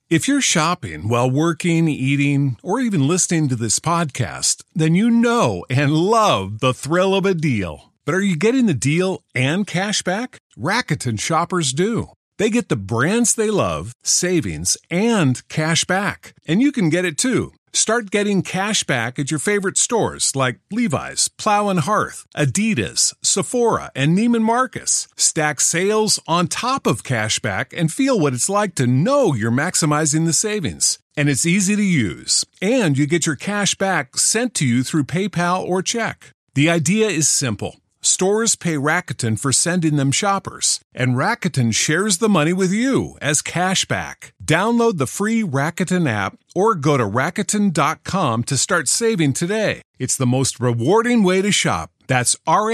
If you're shopping while working, eating, or even listening to this podcast, then you know and love the thrill of a deal. But are you getting the deal and cash back? Rakuten shoppers do. They get the brands they love, savings, and cash back. And you can get it too. Start getting cash back at your favorite stores like Levi's, Plow and Hearth, Adidas, Sephora, and Neiman Marcus. Stack sales on top of cash back and feel what it's like to know you're maximizing the savings. And it's easy to use. And you get your cash back sent to you through PayPal or check. The idea is simple. Stores pay Rakuten for sending them shoppers, and Rakuten shares the money with you as cash back. Download the free Rakuten app or go to Rakuten.com to start saving today. It's the most rewarding way to shop. That's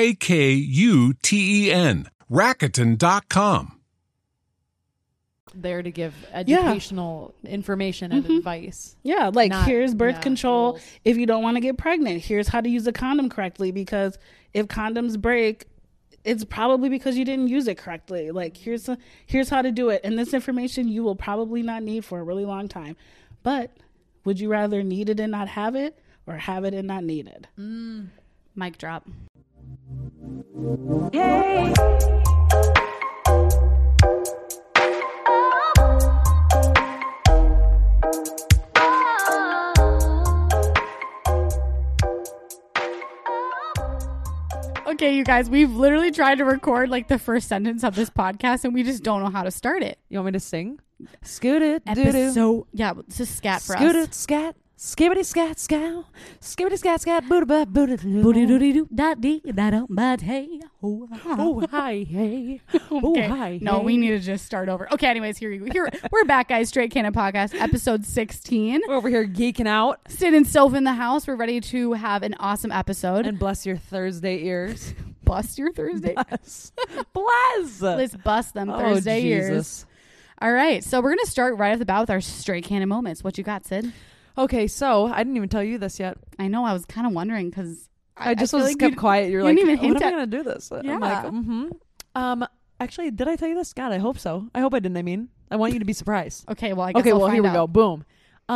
RAKUTEN. Rakuten.com. There to give educational information and advice. Yeah, like here's birth control rules. if you don't want to get pregnant. Here's how to use a condom correctly, because if condoms break, it's probably because you didn't use it correctly. Like here's how to do it. And this information you will probably not need for a really long time. But would you rather need it and not have it, or have it and not need it? Mic drop. Yay! Okay, you guys, we've literally tried to record like the first sentence of this podcast and we just don't know how to start it. You want me to sing? Scoot it, Episode, yeah, it's a scat for Scoot us. it, scat. Skibbity scat scow. Skibbity scat scat. Booty ba booty Booty doody doo da dee da dum but hey. Oh hi hey. Oh Okay. hi. No, hey. we need to just start over. Okay, anyways, here we're back, guys. Straight Cannon Podcast, episode 16. We're over here geeking out. Sid and Soph in the house. We're ready to have an awesome episode. And bless your Thursday ears. Bust your Thursday. Bless. Bless. Let's bust them Oh, Thursday ears. Jesus. All right, so we're gonna start right off the bat with our Straight Cannon moments. What you got, Sid? Okay, so I didn't even tell you this yet. I know. I was kind of wondering because I just feel was like kept you- quiet. You're you like, didn't even when hint am I at- going to do this? Yeah. I'm like, actually, did I tell you this? God, I hope so. I hope I didn't. I mean, I want you to be surprised. Okay, well, I guess Okay, I'll well, here find we go. out. Boom.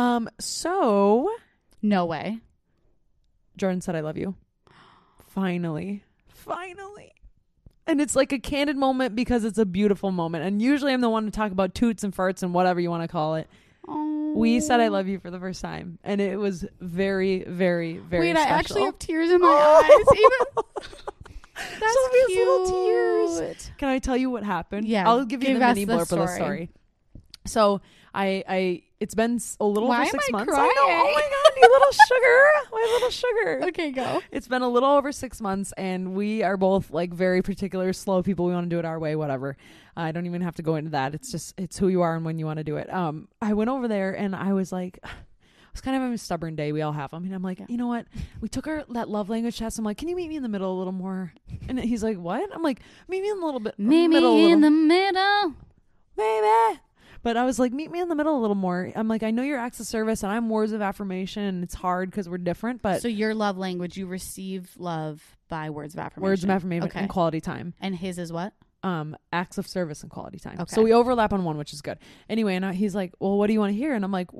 So No way. Jordan said, I love you. Finally. And it's like a candid moment because it's a beautiful moment. And usually I'm the one to talk about toots and farts and whatever you want to call it. Oh. We said I love you for the first time. And it was very, very, very Wait, special. I actually have tears in my eyes. Even that's Sylvia's cute. little tears. Can I tell you what happened? Yeah, I'll give you give the us mini the blurb of the story. story. So I it's been a little Why over am 6 I months. crying? I know. Oh my god, you little sugar. My little sugar. Okay, go. It's been a little over 6 months, and we are both like very particular, slow people. We want to do it our way, whatever. I don't even have to go into that. It's who you are and when you want to do it. I went over there and I was like, I was kind of having a stubborn day. We all have them. And I'm like, you know what? We took that love language test. I'm like, can you meet me in the middle a little more? And he's like, what? I'm like, meet me in the little bit. Meet middle a me in little- the middle. baby. But I was like, meet me in the middle a little more. I'm like, I know you're acts of service and I'm words of affirmation, and it's hard because we're different, but So your love language, you receive love by words of affirmation. words of affirmation Okay. and quality time. And his is what? Acts of service and quality time. Okay. So we overlap on one, which is good. Anyway, and he's like, well, what do you want to hear? And I'm like,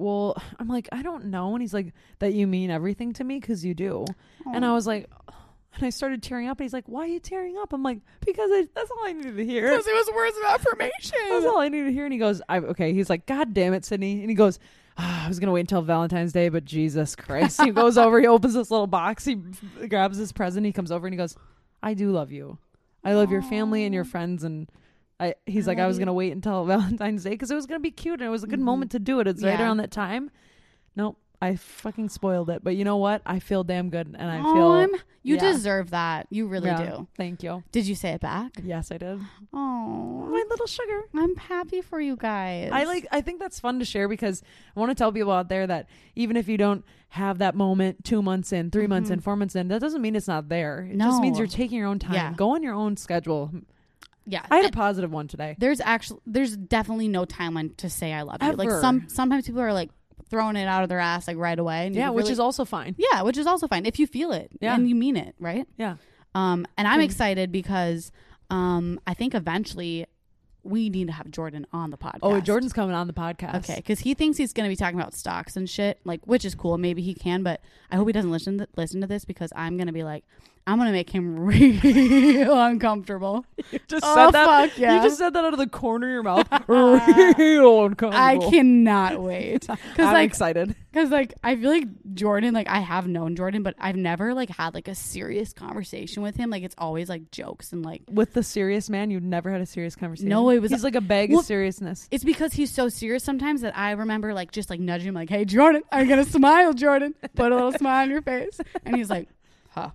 I don't know. And he's like, that you mean everything to me? Because you do. And I was like, and I started tearing up. And he's like, why are you tearing up? I'm like, because that's all I needed to hear. Because it was words of affirmation. That's all I needed to hear. And he goes, okay. He's like, God damn it, Sydney. And he goes, I was going to wait until Valentine's Day, but Jesus Christ. He goes over, he opens this little box. He grabs his present. He comes over and he goes, I do love you. I love your family and your friends. And he's like, I was going to wait until Valentine's Day because it was going to be cute. And it was a good moment to do it. It's right Yeah. around that time. Nope. I fucking spoiled it. But you know what? I feel damn good. And I feel... You yeah. deserve that. You really Yeah. do. Thank you. Did you say it back? Yes, I did. Oh, My little sugar. I'm happy for you guys. I think that's fun to share because I want to tell people out there that even if you don't have that moment 2 months in, 3 months in, 4 months in, that doesn't mean it's not there. It just means No. you're taking your own time. Yeah. Go on your own schedule. Yeah. I had a and positive one today. there's definitely no timeline to say I love you. Like Ever. sometimes people are like throwing it out of their ass like right away. And you Yeah, which really- is also fine. Yeah, which is also fine if you feel it Yeah. and you mean it, right? Yeah. And I'm excited because I think eventually we need to have Jordan on the podcast. Oh, Jordan's coming on the podcast. Okay, because he thinks he's going to be talking about stocks and shit, like, which is cool. Maybe he can, but I hope he doesn't listen to this, because I'm going to be like, I'm going to make him real uncomfortable. You just Oh, said that. fuck yeah. You just said that out of the corner of your mouth. Real uncomfortable. I cannot wait. I'm like, excited. Because, like, I feel like Jordan, like, I have known Jordan, but I've never, like, had, like, a serious conversation with him. Like, it's always, like, jokes and, like... With the serious man, you've never had a serious conversation? No, it was... He's like a bag Well, of seriousness. It's because he's so serious sometimes that I remember, like, just, like, nudging him, like, hey, Jordan, I'm going to smile, Jordan. Put a little smile on your face. And he's like, huh.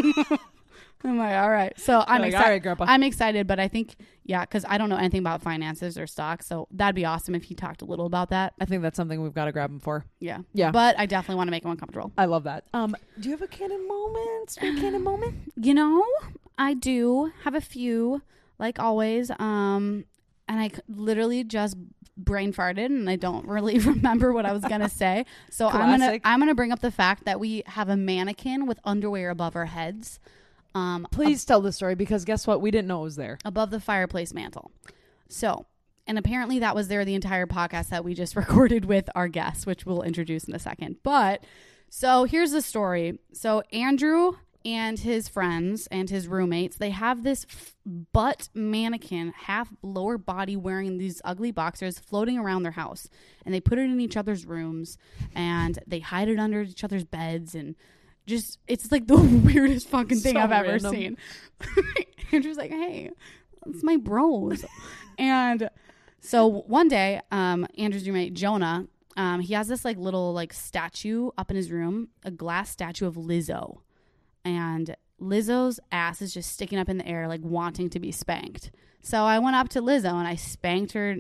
I'm like, all right. So I'm Like, excited. all right, Grandpa. I'm excited, but I think, yeah, because I don't know anything about finances or stocks. So that'd be awesome if he talked a little about that. I think that's something we've got to grab him for. Yeah. Yeah. But I definitely want to make him uncomfortable. I love that. Do you have a canon moment? Straight canon moment? You know, I do have a few, like always. And I literally just brain farted and I don't really remember what I was going to say. So Classic. I'm going to bring up the fact that we have a mannequin with underwear above our heads. Please tell the story, because guess what? We didn't know it was there. Above the fireplace mantle. So, and apparently that was there the entire podcast that we just recorded with our guests, which we'll introduce in a second. But, so here's the story. So Andrew and his friends and his roommates, they have this butt mannequin, half lower body, wearing these ugly boxers floating around their house. And they put it in each other's rooms and they hide it under each other's beds, and just, it's like the weirdest fucking thing So I've ever random. seen. Andrew's like, hey, it's my bros. And so one day, Andrew's roommate, Jonah, he has this like little like statue up in his room, a glass statue of Lizzo. And Lizzo's ass is just sticking up in the air, like wanting to be spanked. So I went up to Lizzo and I spanked her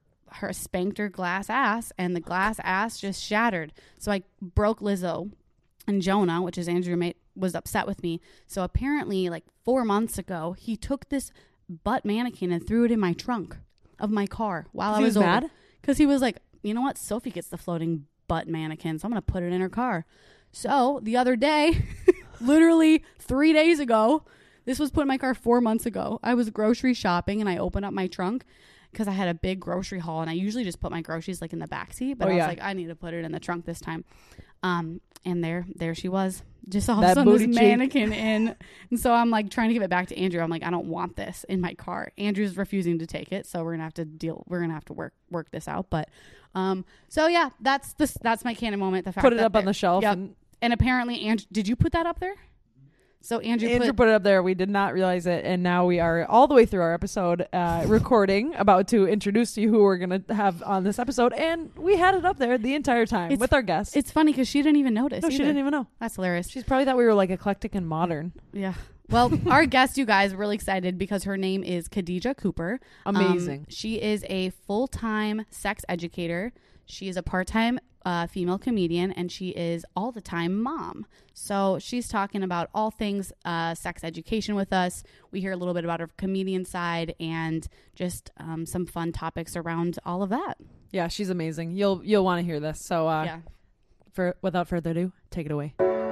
glass ass, and the glass ass just shattered. So I broke Lizzo. And Jonah, which is Andrew's roommate, was upset with me. So apparently, like 4 months ago, he took this butt mannequin and threw it in my trunk of my car while I was mad? Because he was like, you know what? Sophie gets the floating butt mannequin, so I'm going to put it in her car. So the other day, literally 3 days ago, this was put in my car 4 months ago. I was grocery shopping and I opened up my trunk because I had a big grocery haul, and I usually just put my groceries like in the backseat, but I was like, I need to put it in the trunk this time. And there she was, just all of a sudden this mannequin in. And so I'm like trying to give it back to Andrew. I'm like, I don't want this in my car. Andrew's refusing to take it, so we're gonna have to work this out. But so yeah, that's my canon moment. The fact Put it that up on the shelf. Yep. And apparently, Andrew, did you put that up there? So Andrew put it up there. We did not realize it, and now we are all the way through our episode recording, about to introduce to you who we're going to have on this episode, and we had it up there the entire time with our guests. It's funny because she didn't even notice. No, she didn't even know. That's hilarious. She's probably thought we were like eclectic and modern. Yeah. Well, our guest, you guys, are really excited because her name is Khadija Cooper. Amazing. She is a full-time sex educator. She is a part-time female comedian, and she is all the time mom. So she's talking about all things sex education with us. We hear a little bit about her comedian side and just some fun topics around all of that. Yeah, she's amazing. You'll want to hear this. So yeah. Without further ado, take it away.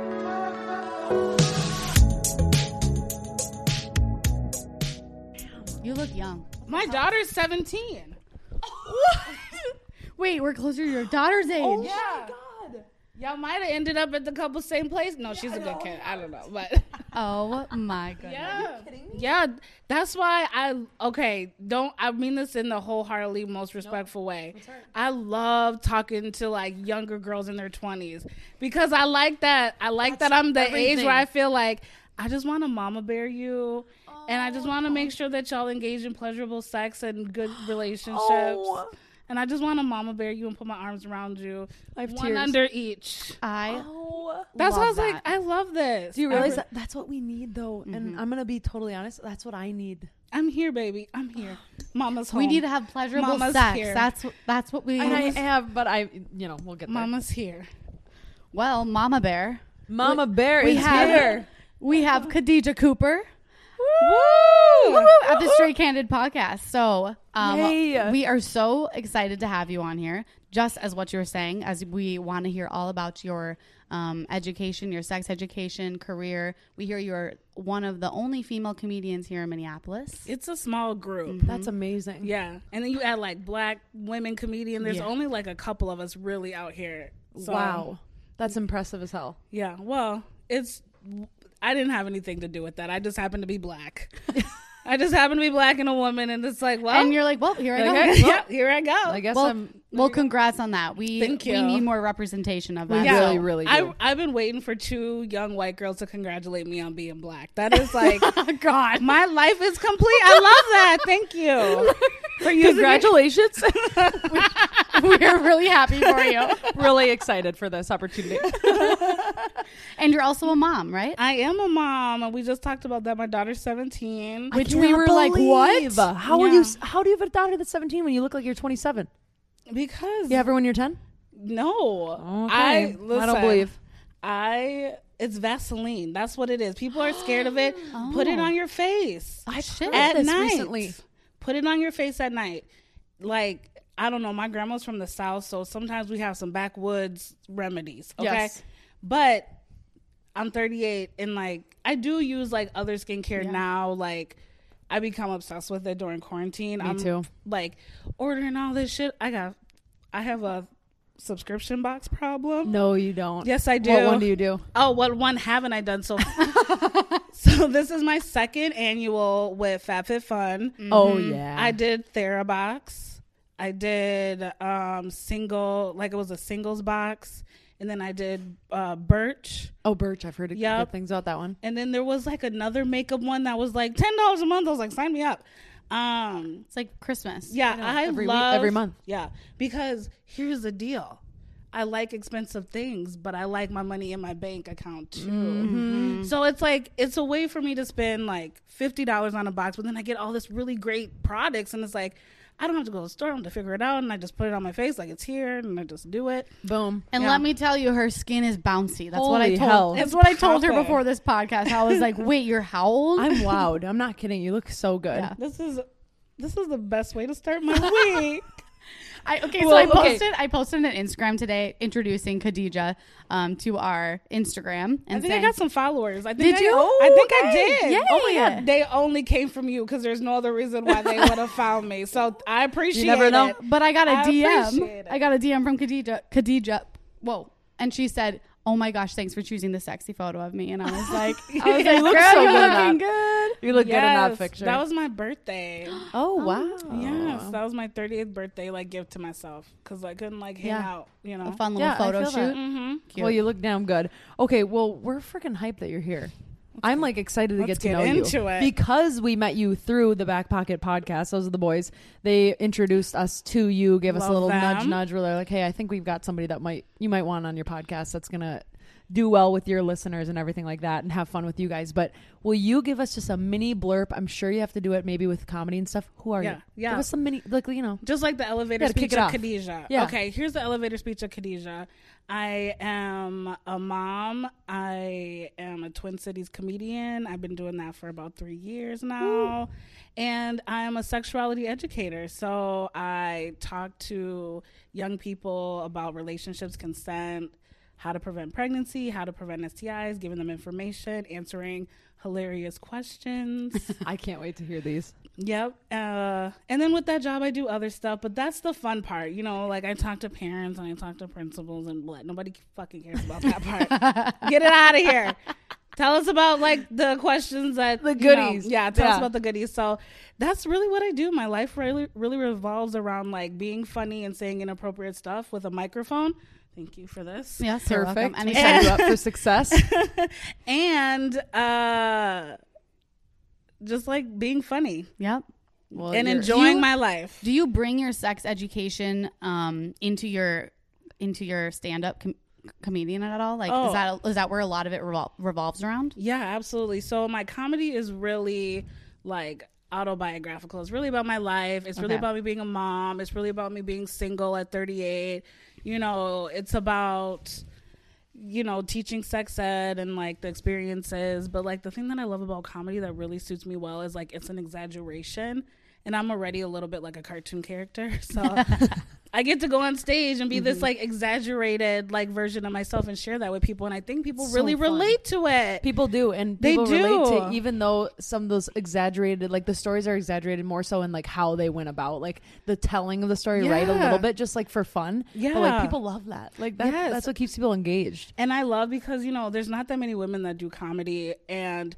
You look young. My daughter's 17. Wait, we're closer to your daughter's age. Yeah. Y'all might have ended up at the couple same place. No, she's a good kid. I don't know, but Oh my goodness. yeah, yeah. That's why I mean this in the wholeheartedly most respectful way. I love talking to like younger girls in their 20s because I like that. I like that I'm the age where I feel like I just want to mama bear you. And I just want to make sure that y'all engage in pleasurable sex and good relationships. And I just want to mama bear you and put my arms around you. I have one tears. under each. That's That's why I was like, I love this. Do you realize that that's what we need, though? Mm-hmm. And I'm going to be totally honest. That's what I need. I'm here, baby. I'm here. Mama's home. We need to have pleasurable Mama's sex. here. That's what we. And I have, but we'll get there. Mama's here. Well, Mama Bear. Mama Bear we is have here. We have Khadija Cooper. Woo! at the Straight Candid podcast. So Yay. we are so excited to have you on here. Just as what you were saying, as we want to hear all about your education, your sex education, career. We hear you're one of the only female comedians here in Minneapolis. It's a small group. That's amazing. Yeah. And then you add like black women comedian. There's Yeah. only like a couple of us really out here. So, Wow. That's impressive as hell. Yeah. Well, I didn't have anything to do with that. I just happened to be black. I just happen to be black and a woman, and it's like, well, And you're like, well, here I go. okay, yeah, here I go. I guess Well, congrats on that. Thank you. We need more representation of that. We Yeah. really do. I've been waiting for 2 young white girls to congratulate me on being black. That is like, God. my life is complete. I love that. Thank you for using Congratulations. We're really happy for you. Really excited for this opportunity. And you're also a mom, right? I am a mom, and we just talked about that. My daughter's 17. Which we were like, what? How are Yeah. you? How do you have a daughter that's 17 when you look like you're 27? Because You have her when you're 10? no, Okay. I I don't believe. It's Vaseline. That's what it is. People are scared of it. Put it on your face I've shit. heard at this night. recently. Put it on your face at night. Like, I don't know. My grandma's from the South, so sometimes we have some backwoods remedies. Okay, Yes. but I'm 38, and like I do use like other skincare now. Like, I become obsessed with it during quarantine. Me too. Like ordering all this shit. I have a subscription box problem. No, you don't. Yes, I do. What one do you do? Oh, what one haven't I done so? So this is my second annual with FabFitFun. Oh yeah. I did TheraBox. I did single, like it was a singles box, and then I did Birch. Oh, Birch. I've heard Yep. good things about that one. And then there was like another makeup one that was like $10 a month. I was like, sign me up. It's like Christmas. Yeah, I every week, love every month. Yeah, because here's the deal. I like expensive things, but I like my money in my bank account too. Mm-hmm. So it's like, it's a way for me to spend like $50 on a box, but then I get all this really great products, and it's like, I don't have to go to the store. I don't have to figure it out, and I just put it on my face like it's here, and I just do it. Boom. And Yeah. let me tell you, her skin is bouncy. That's what I Holy told. hell. That's what I told her Perfect. before this podcast. I was like, "Wait, you're how old?" I'm wowed. I'm not kidding. You look so good. Yeah. This is the best way to start my week. Well, I posted an Instagram today introducing Khadija to our Instagram and I think saying, I got some followers. I think Did you? I think I Okay. did. Yay. Oh my god, they only came from you because there's no other reason why they would have found me. So I appreciate never know. it. but I got a I DM. appreciate it. I got a DM from Khadija. Whoa. And she said, "Oh my gosh, thanks for choosing the sexy photo of me." And I was like, look "Girl, so you're good in looking that. good." You look good in that Yes, picture. that was my birthday. oh wow. Yes, that was my 30th birthday like gift to myself because I couldn't like hang Yeah. out. You know. A fun little Yeah, I photo feel that. shoot. Mm-hmm. Cute. Well, you look damn good. Okay, well, we're freaking hyped that you're here. I'm like excited to Let's get to get know into you it. because we met you through the Back Pocket podcast. Those are the boys. They introduced us to you, gave us a Love little them. nudge. Where they're like, "Hey, I think we've got somebody that you might want on your podcast that's gonna do well with your listeners and everything like that, and have fun with you guys." But will you give us just a mini blurb? I'm sure you have to do it maybe with comedy and stuff. Who are you? Yeah. Give us some mini, like Just like the elevator Gotta kick speech it of off. Khadijah. Yeah. Okay, here's the elevator speech of Khadijah. I am a mom. I am a Twin Cities comedian. I've been doing that for about 3 years now. And I'm a sexuality educator. So I talk to young people about relationships, consent, how to prevent pregnancy, how to prevent STIs, giving them information, answering hilarious questions. I can't wait to hear these. Yep. And then with that job, I do other stuff, but that's the fun part. You know, like I talk to parents and I talk to principals and nobody fucking cares about that part. Get it out of here. Tell us about like the questions that The you know, goodies. yeah. Tell us Yeah. about the goodies. So that's really what I do. My life really revolves around like being funny and saying inappropriate stuff with a microphone. Thank you for this. Yes, you're welcome. Perfect. We Anytime. set you up for success. And just like being funny Yep. Well, and you're- enjoying You- my life. Do you bring your sex education into your stand-up comedian at all? Like, Oh. is that where a lot of it revolves around? Yeah, absolutely. So my comedy is really like autobiographical. It's really about my life. It's really Okay. about me being a mom. It's really about me being single at 38. You know, it's about you know, teaching sex ed and like the experiences. But like the thing that I love about comedy that really suits me well is like it's an exaggeration. And I'm already a little bit like a cartoon character. So I get to go on stage and be this like exaggerated like version of myself and share that with people. And I think people So really fun. relate to it. People do, and They people relate do. to, even though some of those exaggerated, like the stories are exaggerated more so in like how they went about, like the telling of the story, right? A Yeah. little bit, just like for fun. Yeah. But like people love that. Like that, Yes. that's what keeps people engaged. And I love because, you know, there's not that many women that do comedy. And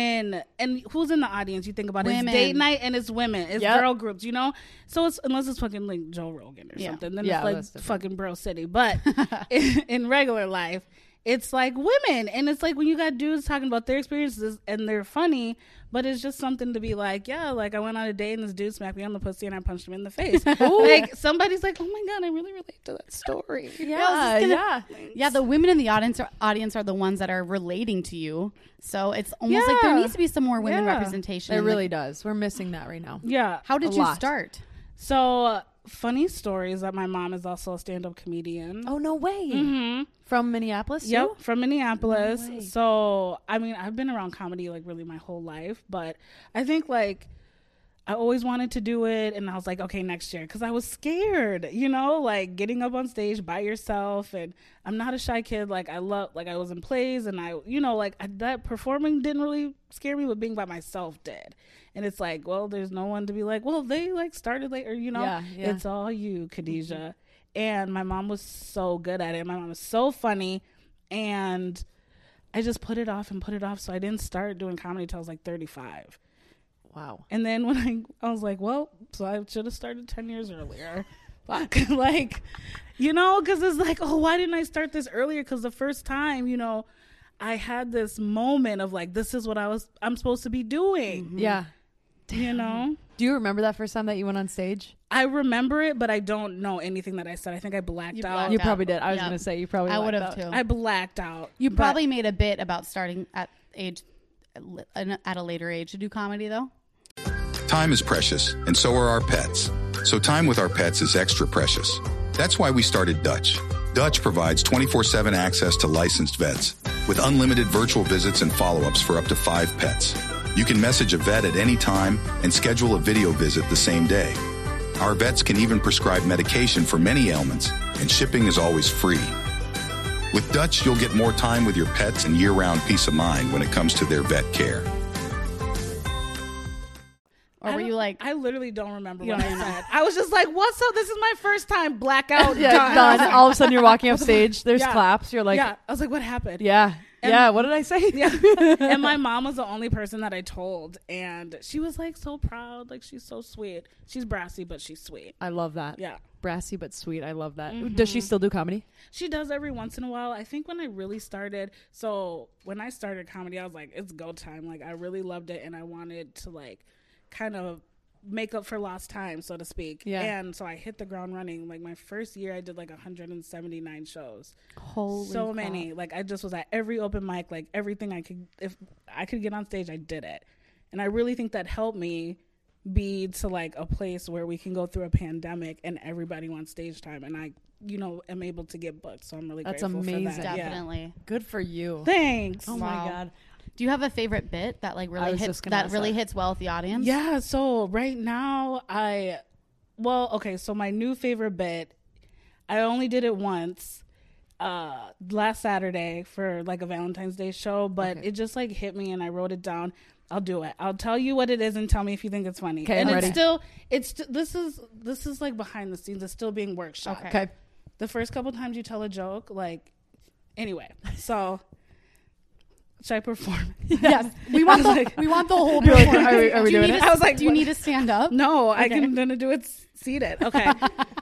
who's in the audience? You think about it, Women. it's date night and it's women, it's Yep. girl groups, you know? So it's, unless it's fucking like Joe Rogan or Yeah. something, then Yeah, it's that's like different. fucking Bro City. But in regular life, it's like women. And it's like when you got dudes talking about their experiences and they're funny, but it's just something to be like, yeah, like I went on a date and this dude smacked me on the pussy and I punched him in the face. Like somebody's like, oh my God, I really relate to that story. Yeah, the women in the audience are the ones that are relating to you. So it's almost like there Yeah. needs to be some more women Yeah. representation. It in the- really does. We're missing that right now. Yeah. How did A you lot. start? So funny stories that my mom is also a stand-up comedian. Oh no way! Mm-hmm. From Minneapolis. too? Yep, from Minneapolis. No way. So I mean, I've been around comedy like really my whole life, but I think like I always wanted to do it, and I was like, okay, next year, because I was scared, you know, like getting up on stage by yourself, and I'm not a shy kid. Like I was in plays, and that performing didn't really scare me, but being by myself did. And it's like, well, there's no one to be like, well, they like started later, you know. Yeah. It's all you, Khadijah. And my mom was so good at it. My mom was so funny, and I just put it off. So I didn't start doing comedy till I was like 35. Wow. And then when I was like, well, so I should have started 10 years earlier. Fuck. Like, you know, because it's like, oh, why didn't I start this earlier? Because the first time, you know, I had this moment of like, this is what I'm supposed to be doing. Yeah. You know? Do you remember that first time that you went on stage? I remember it, but I don't know anything that I said. I think I blacked You out. blacked You out. probably did. I was Yeah. gonna say you probably. I would blacked have out. too. I blacked out. You But- probably made a bit about starting at a later age to do comedy, though. Time is precious, and so are our pets. So time with our pets is extra precious. That's why we started Dutch. Dutch provides 24/7 access to licensed vets with unlimited virtual visits and follow-ups for up to 5 pets. You can message a vet at any time and schedule a video visit the same day. Our vets can even prescribe medication for many ailments, and shipping is always free. With Dutch, you'll get more time with your pets and year-round peace of mind when it comes to their vet care. Or were you like, I literally don't remember You what don't I even know. said. I was just like, what's up? This is my first time. Blackout. Yeah, done. done. All of a sudden you're walking off stage. There's Yeah. claps. You're like, Yeah. I was like, what happened? yeah. And- Yeah. What did I say? Yeah. And my mom was the only person that I told. And she was like so proud. Like, she's so sweet. She's brassy, but she's sweet. I love that. Yeah. Brassy but sweet. I love that. Does she still do comedy? She does every once in a while. I think when I really started, so when I started comedy, I was like, it's go time. Like, I really loved it. And I wanted to, like, kind of make up for lost time, so to speak. Yeah. And so I hit the ground running. Like, my first year, I did like 179 shows. holy So crap. many. Like, I just was at every open mic, like everything I could, if I could get on stage, I did it. And I really think that helped me be to like a place where we can go through a pandemic and everybody wants stage time, and I, you know, am able to get booked. So I'm really That's grateful for amazing. that. Yeah. Definitely. Good for you. Thanks. Oh Wow. my God. Do you have a favorite bit that like I really was hits just gonna ask that. hits well with the audience? Yeah, so right now so my new favorite bit, I only did it once last Saturday for like a Valentine's Day show, but Okay. it just like hit me and I wrote it down. I'll do it. I'll tell you what it is and tell me if you think it's funny. Okay, and I'm it's ready. still this is like behind the scenes. It's still being workshopped. Okay. The first couple times you tell a joke, like anyway. So should I perform? Yes. We want the whole You're like, performance. are we Do you doing need it? to- I was like, do you what? need to stand up? No, Okay. I'm gonna do it seated. Okay.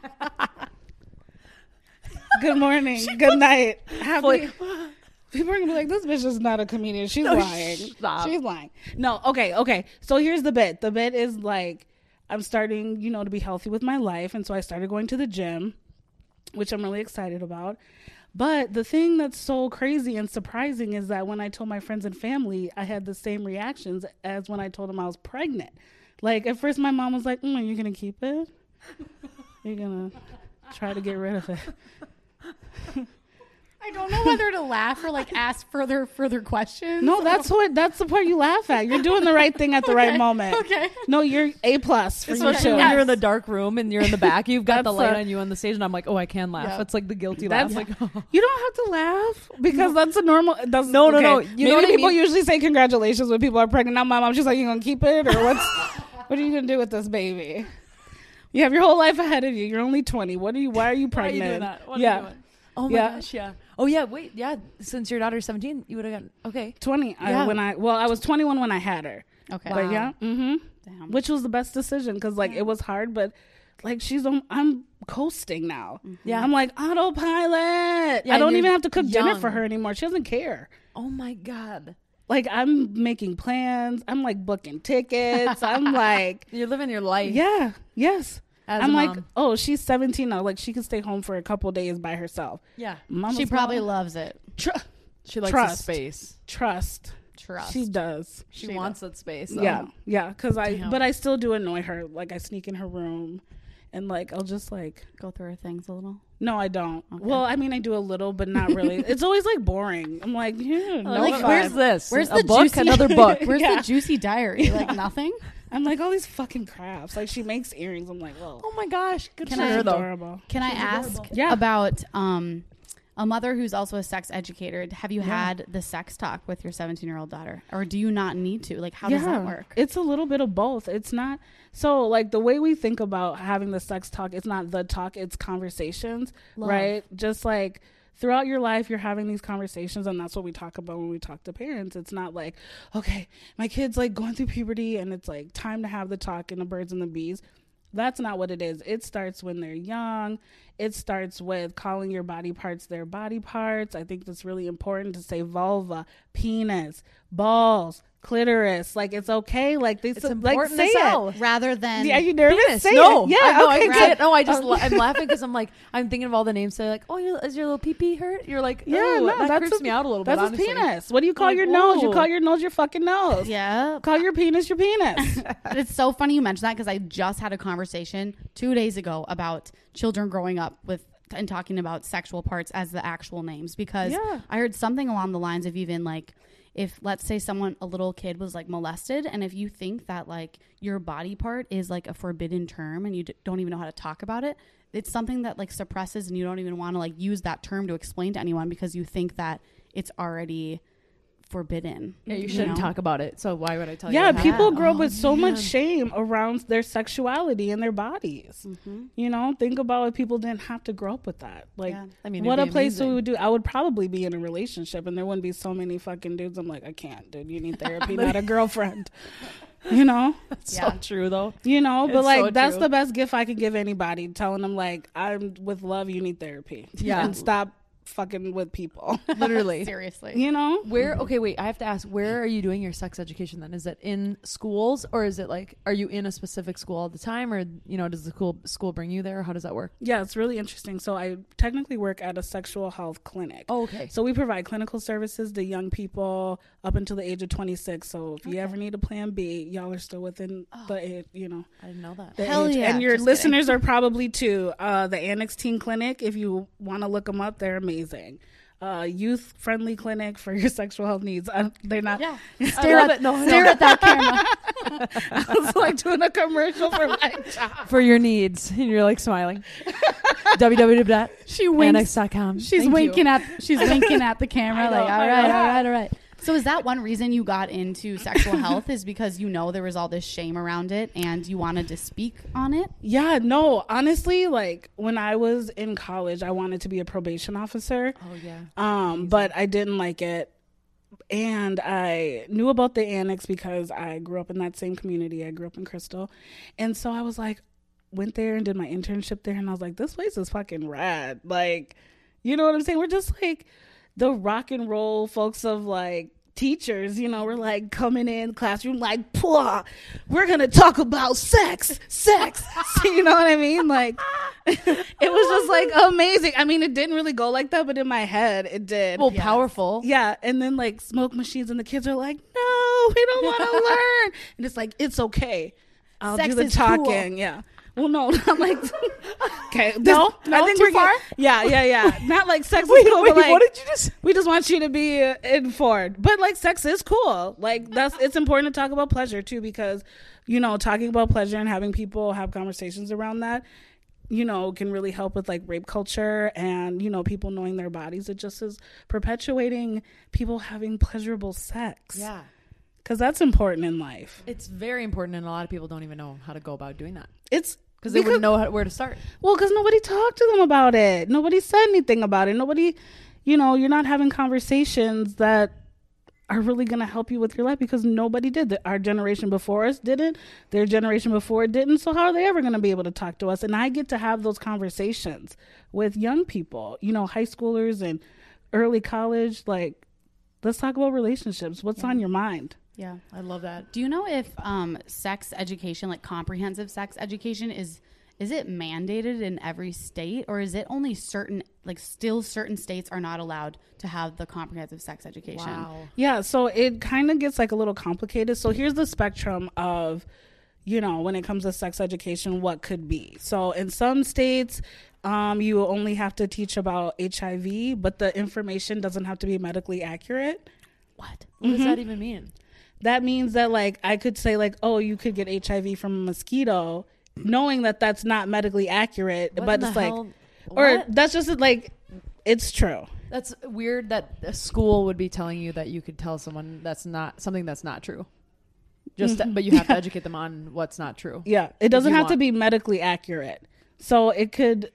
Good morning. Good night. Happy. People are gonna be like, this bitch is not a comedian. She's lying. stop. She's lying. No, okay. So here's the bit. The bit is like, I'm starting, you know, to be healthy with my life. And so I started going to the gym, which I'm really excited about. But the thing that's so crazy and surprising is that when I told my friends and family, I had the same reactions as when I told them I was pregnant. Like, at first my mom was like, are you going to keep it? You're going to try to get rid of it? I don't know whether to laugh or like ask further questions. No, that's the part you laugh at. You're doing the right thing at the right moment. Okay. No, you're A+ for you Especially too. when you're in the dark room and you're in the back. You've got the That's light a- on you on the stage, and I'm like, oh, I can laugh. Yeah. It's like the guilty That's laugh. Like, you don't have to laugh because that's a normal. That's, No. You know Maybe what I people mean? usually say congratulations when people are pregnant. Now my mom, she's like, you gonna keep it or what are you gonna do with this baby? You have your whole life ahead of you. You're only 20. Why are you Why are you pregnant? doing that? What are yeah. you doing? Oh my Yeah. gosh, yeah. Oh yeah, wait, yeah. Since your daughter's 17, you would have gotten okay. 20. Yeah. I was 21 when I had her. Okay. But yeah. Mm-hmm. Damn. Which was the best decision because like it was hard, but like I'm coasting now. Yeah. I'm like autopilot. Yeah, I don't and even you're have to cook dinner young. for her anymore. She doesn't care. Oh my god, Like I'm making plans. I'm like booking tickets. I'm like, you're living your life. yeah, yes. As I'm a like, mom. oh, she's 17 now. Like she can stay home for a couple days by herself. Yeah. Mama's She probably not- loves it. She likes Trust. the space. Trust. Trust. She does. She wants that space. Yeah, yeah. Because Damn. but I still do annoy her. Like I sneak in her room, and like I'll just like, Go through her things a little. no, I don't. Okay. Well, I mean, I do a little, but not really. It's always like boring. I'm like, yeah, no, Like, fun. where's this? Where's a the book? juicy- Another book. Where's Yeah. the juicy diary? Like nothing. I'm like all these fucking crafts. Like she makes earrings. I'm like, whoa, Oh my gosh, good Can for I- her though. adorable. Can I ask Yeah. about a mother who's also a sex educator? Have you had the sex talk with your 17-year-old daughter, or do you not need to? Like, how does that work? It's a little bit of both. It's not so like the way we think about having the sex talk, it's not the talk, it's conversations, Love. right? Just like throughout your life, you're having these conversations, and that's what we talk about when we talk to parents. It's not like, okay, my kid's like going through puberty and it's like time to have the talk and the birds and the bees. That's not what it is. It starts when they're young. It starts with calling your body parts their body parts. I think that's really important to say vulva, penis, balls, clitoris. Like it's okay. Like they It's like important say as hell. it. Rather than Yeah, you nervous? Penis. Say No, it. Yeah, I okay, can good. say it. No, I just I'm laughing because I'm like I'm thinking of all the names. They're like, oh, is your little pee pee hurt? You're like, Yeah, "Ooh," no, that that's creeps me out a little That's bit. his honestly. penis. What do you call Like, your nose? You ooh. call your nose your fucking nose. yeah. Call your penis your penis. It's so funny you mentioned that because I just had a conversation 2 days ago about children growing up with and talking about sexual parts as the actual names because Yeah. I heard something along the lines of even like if let's say a little kid was like molested, and if you think that like your body part is like a forbidden term and you don't even know how to talk about it, it's something that like suppresses and you don't even want to like use that term to explain to anyone because you think that it's already forbidden. Yeah, you shouldn't know? talk about it. So why would I tell you? Yeah, what people happened? grow up Oh, with so much man. shame around their sexuality and their bodies. You know, think about if people didn't have to grow up with that. Like, Yeah. I mean, what it'd a be place we amazing. would do. I would probably be in a relationship, and there wouldn't be so many fucking dudes. I'm like, I can't, dude. You need therapy, not a girlfriend. You know, So true though. you know. But It's like, so that's true. the best gift I could give anybody. Telling them like, I'm with love. You need therapy. Yeah. and stop fucking with people. Literally. Seriously. You know. Where? Okay, wait. I have to ask. Where are you doing your sex education then? Is it in schools, or is it like? Are you in a specific school all the time, or does the school bring you there? How does that work? Yeah, it's really interesting. So I technically work at a sexual health clinic. Oh, okay. So we provide clinical services to young people up until the age of 26. So if you ever need a plan B, y'all are still within the age, I didn't know that. the Hell age. yeah, And your just listeners are probably too. The Annex Teen Clinic, if you want to look them up, they're amazing. Youth friendly clinic for your sexual health needs. They're not. Yeah. Stare at it. No, Stare at that camera. I was like doing a commercial for my job. for your needs, and you're like smiling. www.annex.com. She winks. She's Thank winking you. she's winking at the camera I know, like, all I right, know. all right. So is that one reason you got into sexual health is because there was all this shame around it and you wanted to speak on it? Yeah, no, honestly, like when I was in college, I wanted to be a probation officer. Oh yeah. But I didn't like it. And I knew about the Annex because I grew up in that same community. I grew up in Crystal. And so I was like, went there and did my internship there. And I was like, this place is fucking rad. Like, you know what I'm saying? We're just like the rock and roll folks of like teachers, we're like coming in classroom like, "Pwah, we're going to talk about sex. You know what I mean? Like, it was just like amazing. I mean, it didn't really go like that, but in my head it did. Well, powerful. Yeah, and then like smoke machines, and the kids are like, "No, we don't want to learn." And it's like, it's okay. I'll Sex do the is talking. cool. Yeah, Well, no, not like. Okay, No, I think too we're far? Yeah. Not like sex is cool, but like what did you just? we just want you to be informed. But like sex is cool. Like it's important to talk about pleasure too, because talking about pleasure and having people have conversations around that, can really help with like rape culture and people knowing their bodies. It just is perpetuating people having pleasurable sex. Yeah. Because that's important in life. It's very important, and a lot of people don't even know how to go about doing that It's because they wouldn't know where to start. Well, because nobody talked to them about it. Nobody said anything about it. Nobody, you're not having conversations that are really going to help you with your life because nobody did. Our generation before us didn't. Their generation before it didn't. So how are they ever going to be able to talk to us? And I get to have those conversations with young people, high schoolers and early college. Like, let's talk about relationships. What's on your mind? Yeah, I love that. Do you know if sex education, like comprehensive sex education, is it mandated in every state, or is it only certain states are not allowed to have the comprehensive sex education? Wow. Yeah, so it kind of gets like a little complicated. So here's the spectrum of, when it comes to sex education, what could be. So in some states, you only have to teach about HIV, but the information doesn't have to be medically accurate. What does that even mean? That means that like I could say like, oh, you could get HIV from a mosquito, knowing that that's not medically accurate, but it's like, or that's just like, it's true. That's weird that a school would be telling you that you could tell someone that's not something that's not true. But you have to educate them on what's not true. Yeah, it doesn't have to be medically accurate. So it could.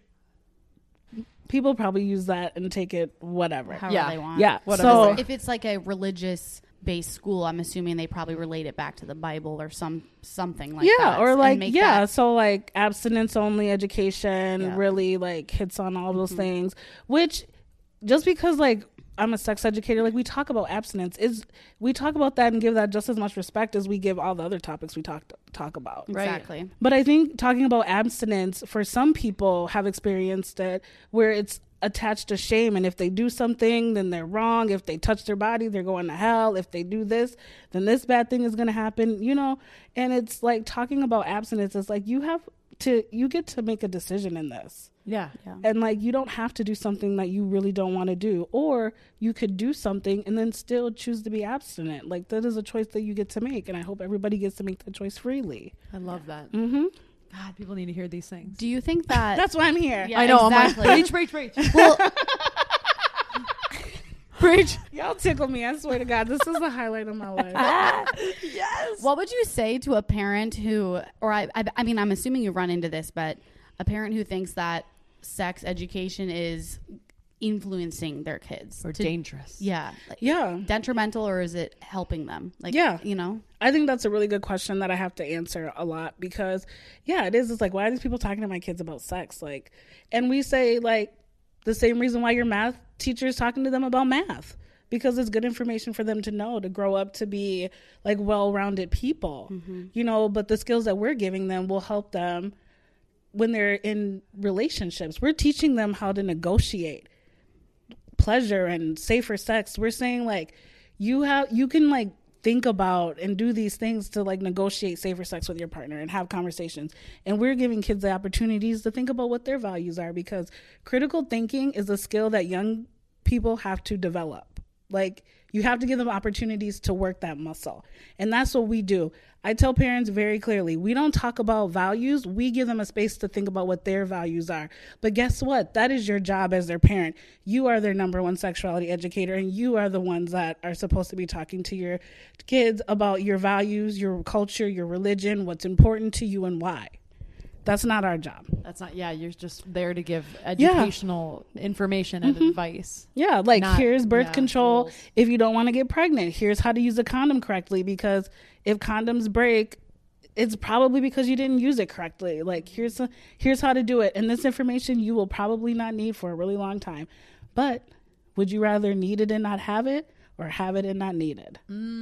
People probably use that and take it whatever. However they want. Yeah. Whatever. So if it's like a religious based school, I'm assuming they probably relate it back to the Bible or something like that. Yeah, or like that. So like abstinence only education really like hits on all those things, which just because like I'm a sex educator, like we talk about abstinence, we talk about that and give that just as much respect as we give all the other topics we talk about. Exactly. But I think talking about abstinence, for some people have experienced it where it's attached to shame, and if they do something then they're wrong. If they touch their body, they're going to hell. If they do this, then this bad thing is going to happen, and it's like talking about abstinence is like you get to make a decision in this. Yeah. And like you don't have to do something that you really don't want to do, or you could do something and then still choose to be abstinent. Like that is a choice that you get to make, and I hope everybody gets to make that choice freely. I love that. Mm-hmm. God, people need to hear these things. Do you think that That's why I'm here. Yeah, I know. exactly. I'm like, preach. Well, Preach. Y'all tickle me. I swear to God, this is the highlight of my life. Yes. what would you say to a parent who, or I mean, I'm assuming you run into this, but a parent who thinks that sex education is influencing their kids Or dangerous. Yeah. Yeah. Detrimental, or is it helping them? Like, Yeah. I think that's a really good question that I have to answer a lot because, it is. It's like, why are these people talking to my kids about sex? Like, and we say like the same reason why your math teacher is talking to them about math, because it's good information for them to know to grow up to be like well-rounded people, but the skills that we're giving them will help them when they're in relationships. We're teaching them how to negotiate pleasure and safer sex. We're saying like you can like think about and do these things to like negotiate safer sex with your partner and have conversations. And we're giving kids the opportunities to think about what their values are, because critical thinking is a skill that young people have to develop. Like you have to give them opportunities to work that muscle. And that's what we do. I tell parents very clearly, we don't talk about values. We give them a space to think about what their values are. But guess what? That is your job as their parent. You are their number one sexuality educator, and you are the ones that are supposed to be talking to your kids about your values, your culture, your religion, what's important to you, and why. That's not our job. That's not. Yeah, you're just there to give educational information and advice. Yeah, like Not- here's birth yeah, control rules. if you don't want to get pregnant. Here's how to use a condom correctly, because if condoms break, it's probably because you didn't use it correctly. Like here's how to do it, and this information you will probably not need for a really long time. But would you rather need it and not have it, or have it and not need it?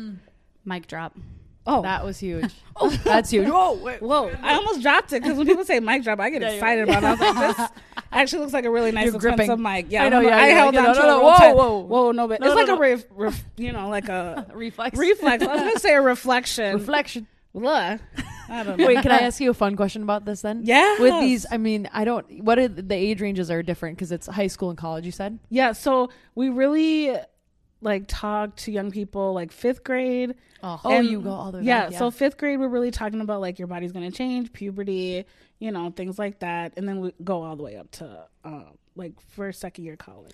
Mic drop. Oh, That was huge. That's huge. Whoa, wait. whoa! I almost dropped it because when people say mic drop, I get excited about it. I was like, this actually looks like a really nice You're expensive gripping. mic. Yeah, I know, I yeah, held yeah, on no, to no, it no, real whoa, tight. whoa. No, but No, it's no, like no. like a Reflex. reflex. I was gonna say a reflection. Reflection. Blah. I don't know. Wait, can I ask you a fun question about this then? Yeah. With these, I mean, what are the age ranges are different because it's high school and college, you said? Yeah. So we really like talk to young people like 5th grade. Oh, you go all the way back. So 5th grade, we're really talking about like your body's going to change, puberty, things like that. And then we go all the way up to like first, second year college.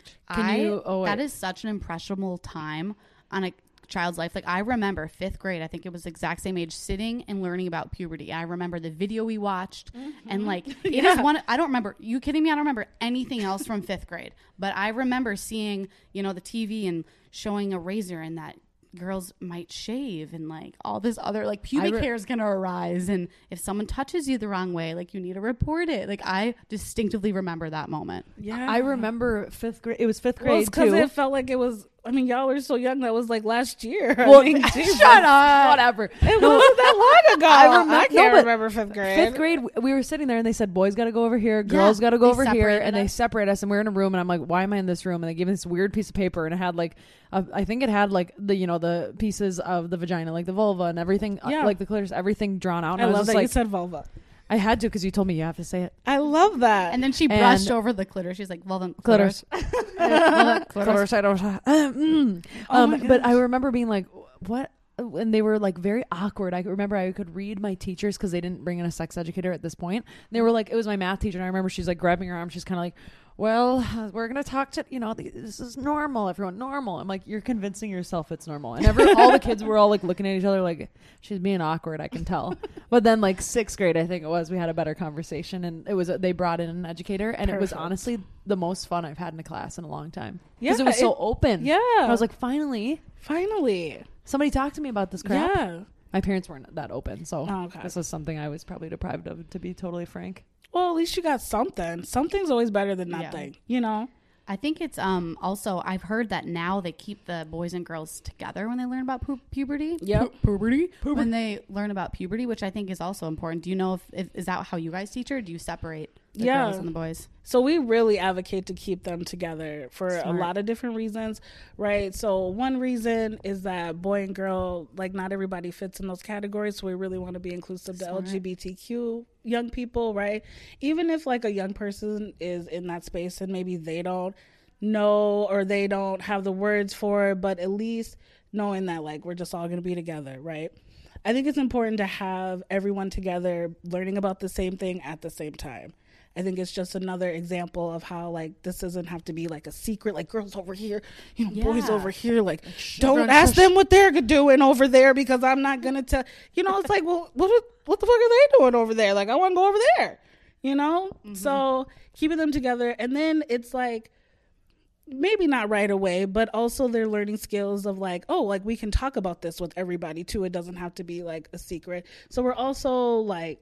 That is such an impressionable time on a child's life. Like I remember 5th grade, I think it was the exact same age, sitting and learning about puberty. I remember the video we watched and like it is one, I don't remember, you kidding me? I don't remember anything else from 5th grade, but I remember seeing, the TV and showing a razor and that girls might shave and like all this other like pubic hair is gonna arise, and if someone touches you the wrong way, like you need to report it. Like I distinctively remember that moment. Yeah, I remember 5th grade. It was 5th grade because too. it felt like it was. I mean, y'all were so young. That was like last year. Well, I mean, shut up. Whatever. It wasn't that long ago. I can't but remember 5th grade. 5th grade, we were sitting there and they said, boys got to go over here, girls got to go over here. separated And they us. separate us and we're in a room. And I'm like, why am I in this room? And they gave me this weird piece of paper and it had like, I think it had like the pieces of the vagina, like the vulva and everything, like the clitoris, everything drawn out. And I was love just that like, you said vulva. I had to because you told me you have to say it. I love that. And then she brushed over the clitoris. She's like, well then Clitoris. clitoris. I don't. But I remember being like, what? And they were like very awkward. I remember I could read my teachers because they didn't bring in a sex educator at this point. And they were like, it was my math teacher. And I remember she's like grabbing her arm. She's kind of like, well, we're going to talk to, this is normal. Everyone normal. I'm like, you're convincing yourself it's normal. And all the kids were all like looking at each other like, she's being awkward. I can tell. But then like 6th grade, I think it was, we had a better conversation and it was, they brought in an educator and it was honestly the most fun I've had in a class in a long time. Because it was so open. Yeah. I was like, finally. Somebody talked to me about this crap. Yeah. My parents weren't that open. So okay. This was something I was probably deprived of, to be totally frank. Well, at least you got something. Something's always better than nothing, I think it's also, I've heard that now they keep the boys and girls together when they learn about puberty. Yep. Puberty. When they learn about puberty, which I think is also important. Do you know if is that how you guys teach, or do you separate the girls and the boys? So we really advocate to keep them together for a lot of different reasons, right? So one reason is that boy and girl, like not everybody fits in those categories. So we really want to be inclusive to LGBTQ young people, right? Even if like a young person is in that space and maybe they don't know or they don't have the words for it, but at least knowing that like we're just all going to be together, right? I think it's important to have everyone together learning about the same thing at the same time. I think it's just another example of how like this doesn't have to be like a secret, like girls over here, boys over here. Like don't ask them what they're doing over there because I'm not gonna tell. It's like, well, what the fuck are they doing over there? Like I want to go over there. So keeping them together, and then it's like maybe not right away, but also they're learning skills of like, oh, like we can talk about this with everybody too. It doesn't have to be like a secret. So we're also like.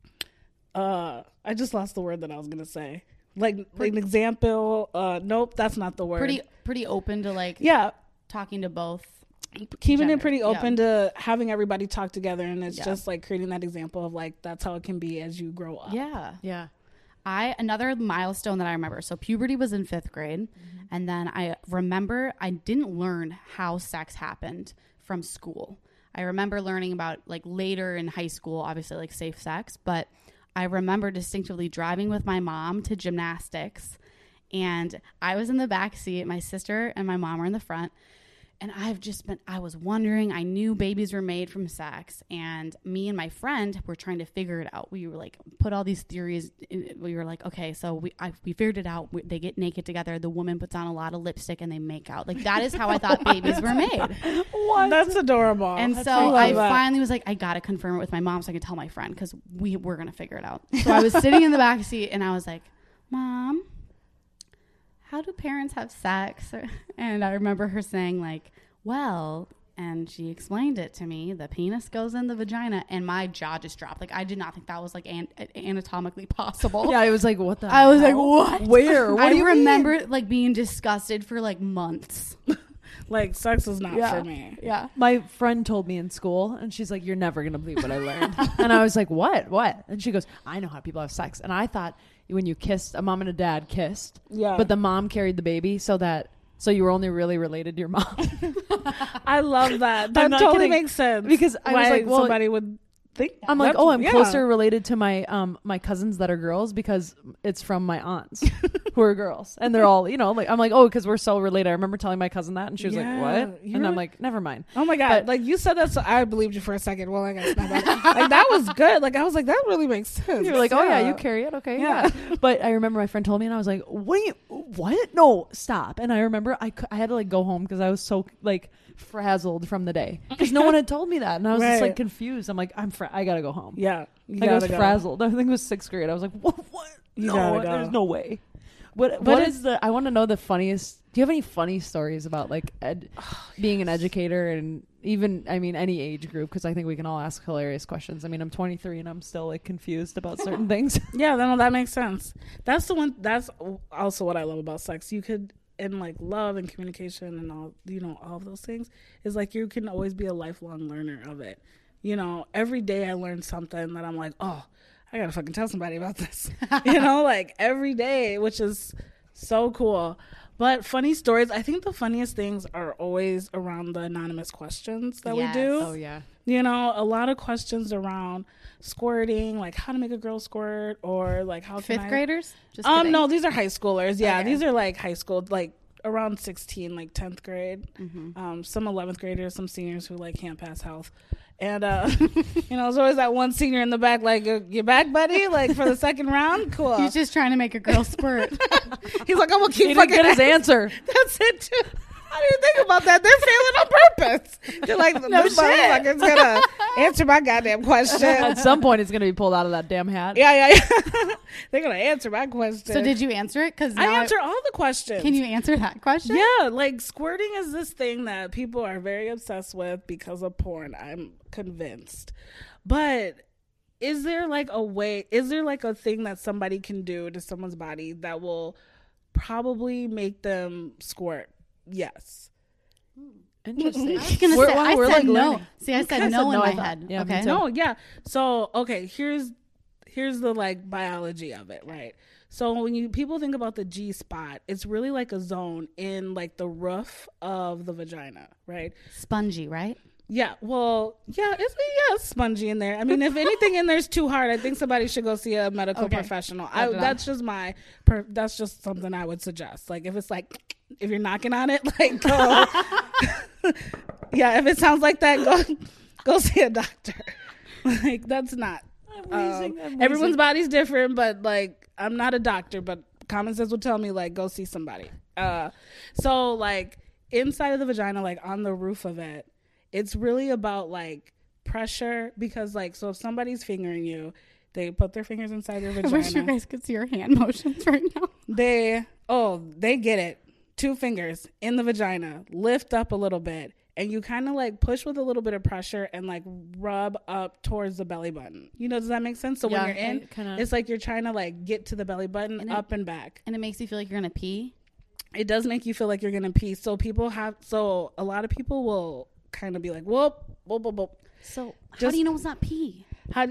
I just lost the word that I was gonna say. Like an example. Nope, that's not the word. Pretty open to like talking to both. Keeping it pretty open to having everybody talk together, and it's just like creating that example of like that's how it can be as you grow up. Yeah. Another milestone that I remember. So puberty was in 5th grade, and then I remember I didn't learn how sex happened from school. I remember learning about like later in high school, obviously like safe sex, but I remember distinctively driving with my mom to gymnastics, and I was in the back seat. My sister and my mom were in the front, and I was wondering, I knew babies were made from sex, and me and my friend were trying to figure it out. We were like, put all these theories. We were like, okay, so we figured it out. They get naked together. The woman puts on a lot of lipstick and they make out. Like that is how I thought babies were made. What? That's adorable. And so I finally was like, I got to confirm it with my mom so I could tell my friend because we're going to figure it out. So I was sitting in the back seat and I was like, Mom, how do parents have sex? And I remember her saying like, well, and she explained it to me. The penis goes in the vagina, and my jaw just dropped. Like I did not think that was like anatomically possible. Yeah, I was like, what the I was hell? like, what? Where? What do you remember mean? like being disgusted for like months. Like sex is not for me. Yeah. My friend told me in school, and she's like, you're never going to believe what I learned. And I was like, what? And she goes, I know how people have sex. And I thought when you kissed, a mom and a dad kissed, but the mom carried the baby so you were only really related to your mom. I love that. That totally makes sense. Because I was like, well, somebody would I'm like, That's- oh, I'm yeah. closer related to my my cousins that are girls because it's from my aunts who are girls, and they're all, you know, like I'm like, oh, because we're so related. I remember telling my cousin that, and she was Yeah, like, what? you're- And I'm like, never mind. Oh my god! But- like you said that, so I believed you for a second. Well, I got snap out. Like that was good. Like I was like, that really makes sense. You were like, oh yeah, you carry it, okay, yeah. But I remember my friend told me, and I was like, what? No, stop. And I remember I had to like go home because I was so like frazzled from the day because no one had told me that, and I was just Right. like confused. I'm like, I gotta go home. Yeah, you Like I was gotta go. frazzled. I think it was 6th grade. I was like, what? You No, gotta go. there's no way. What But is the? I want to know the funniest. Do you have any funny stories about like being an educator and even any age group? Because I think we can all ask hilarious questions. I mean, I'm 23 and I'm still like confused about certain things. Yeah, no, that makes sense. That's the one. That's also what I love about sex. You could, and like love and communication and all, you know, all of those things is like you can always be a lifelong learner of it. You know, every day I learn something that I'm like, oh, I gotta fucking tell somebody about this. You know, like every day, which is so cool. But funny stories, I think the funniest things are always around the anonymous questions that Yes. we do. Oh yeah. You know, a lot of questions around squirting, like how to make a girl squirt, or like how can 5th I... graders? Just kidding. No, these are high schoolers. Yeah, Okay. these are like high school, like around 16, like 10th grade. Mm-hmm. Some 11th graders, some seniors who like can't pass health. And, you know, there's always that one senior in the back, like, you back, buddy? Like for the second round? Cool. He's just trying to make a girl squirt. He's like, I'm going to keep He didn't fucking get his answer. That's it, too. I didn't think about that. They're failing on purpose. They're like, this motherfucker's going to answer my goddamn question. At some point, it's gonna be pulled out of that damn hat. Yeah. They're going to answer my question. So did you answer it? Because I answer all the questions. Can you answer that question? Yeah, like squirting is this thing that people are very obsessed with because of porn. I'm convinced. But is there like a thing that somebody can do to someone's body that will probably make them squirt? Yes. Interesting. I was gonna We're- say. wow, I we're, said like, no. learning. See, I said I no said in no, my I thought. head. Yeah, me Okay. too. No, yeah. So, okay, here's the like biology of it, right? So when people think about the G spot, it's really like a zone in like the roof of the vagina, right? Spongy, right? Yeah, well, it's spongy in there. I mean, if anything in there's too hard, I think somebody should go see a medical Okay. professional. That's That's just something I would suggest. Like if it's like if you're knocking on it, like go. Yeah, if it sounds like that, go see a doctor. Like that's not. I'm Everyone's body's different, but like I'm not a doctor, but common sense would tell me like go see somebody. So like inside of the vagina, like on the roof of it, it's really about like pressure because like so if somebody's fingering you, they put their fingers inside their I wish you vagina. guys could see your hand motions right now. They get it. 2 fingers in the vagina, lift up a little bit, and you kind of like push with a little bit of pressure and like rub up towards the belly button. You know, does that make sense? So Yeah, when you're in, it's like you're trying to like get to the belly button And up and back. And it makes you feel like you're gonna pee. It does make you feel like you're gonna pee. So a lot of people will kind of be like, whoop, whoop, whoop, whoop. So how Just- do you know it's not pee?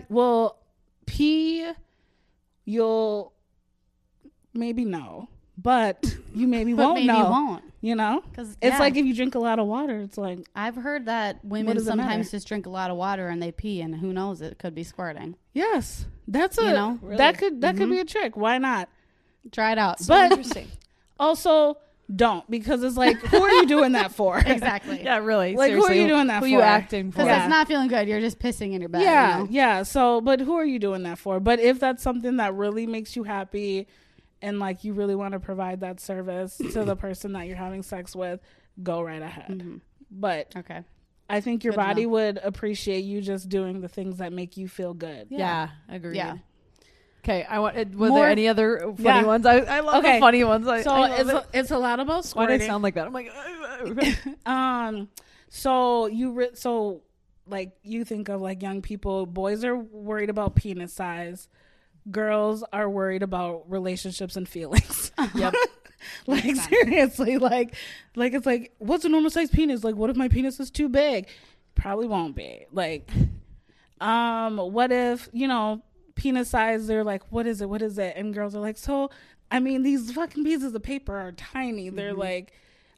Pee, you'll maybe know, but you maybe But won't maybe know. you won't. You know? 'Cause, It's yeah. like if you drink a lot of water, it's like, I've heard that women does it sometimes matter? just drink a lot of water and they pee, and who knows, it could be squirting. yes, that's You know? that could be a trick. Why not? Try it out. But interesting. also don't, because it's like, who are you doing that for? Exactly. Yeah, really. Like, who are seriously, you doing that who for? you acting for? Because Yeah. it's not feeling good. You're just pissing in your bed. Yeah, You know? yeah. So, but who are you doing that for? But if that's something that really makes you happy and like you really want to provide that service to the person that you're having sex with, go right ahead. But Okay. I think your Good to body know. would appreciate you just doing the things that make you feel good. Yeah, agreed. Yeah. Okay, I want. Were More- there any other funny Yeah. ones? I love Okay. the funny ones. I So love it. it's a lot about Why do I squirting. sound like that? I'm like, So like you think of like young people, boys are worried about penis size, girls are worried about relationships and feelings. yep. Like seriously, like it's like, what's a normal size penis? Like, what if my penis is too big? Probably won't be. Like, what if, you know, penis size, they're like, what is it? And girls are like, so I mean, these fucking pieces of paper are tiny. They're like,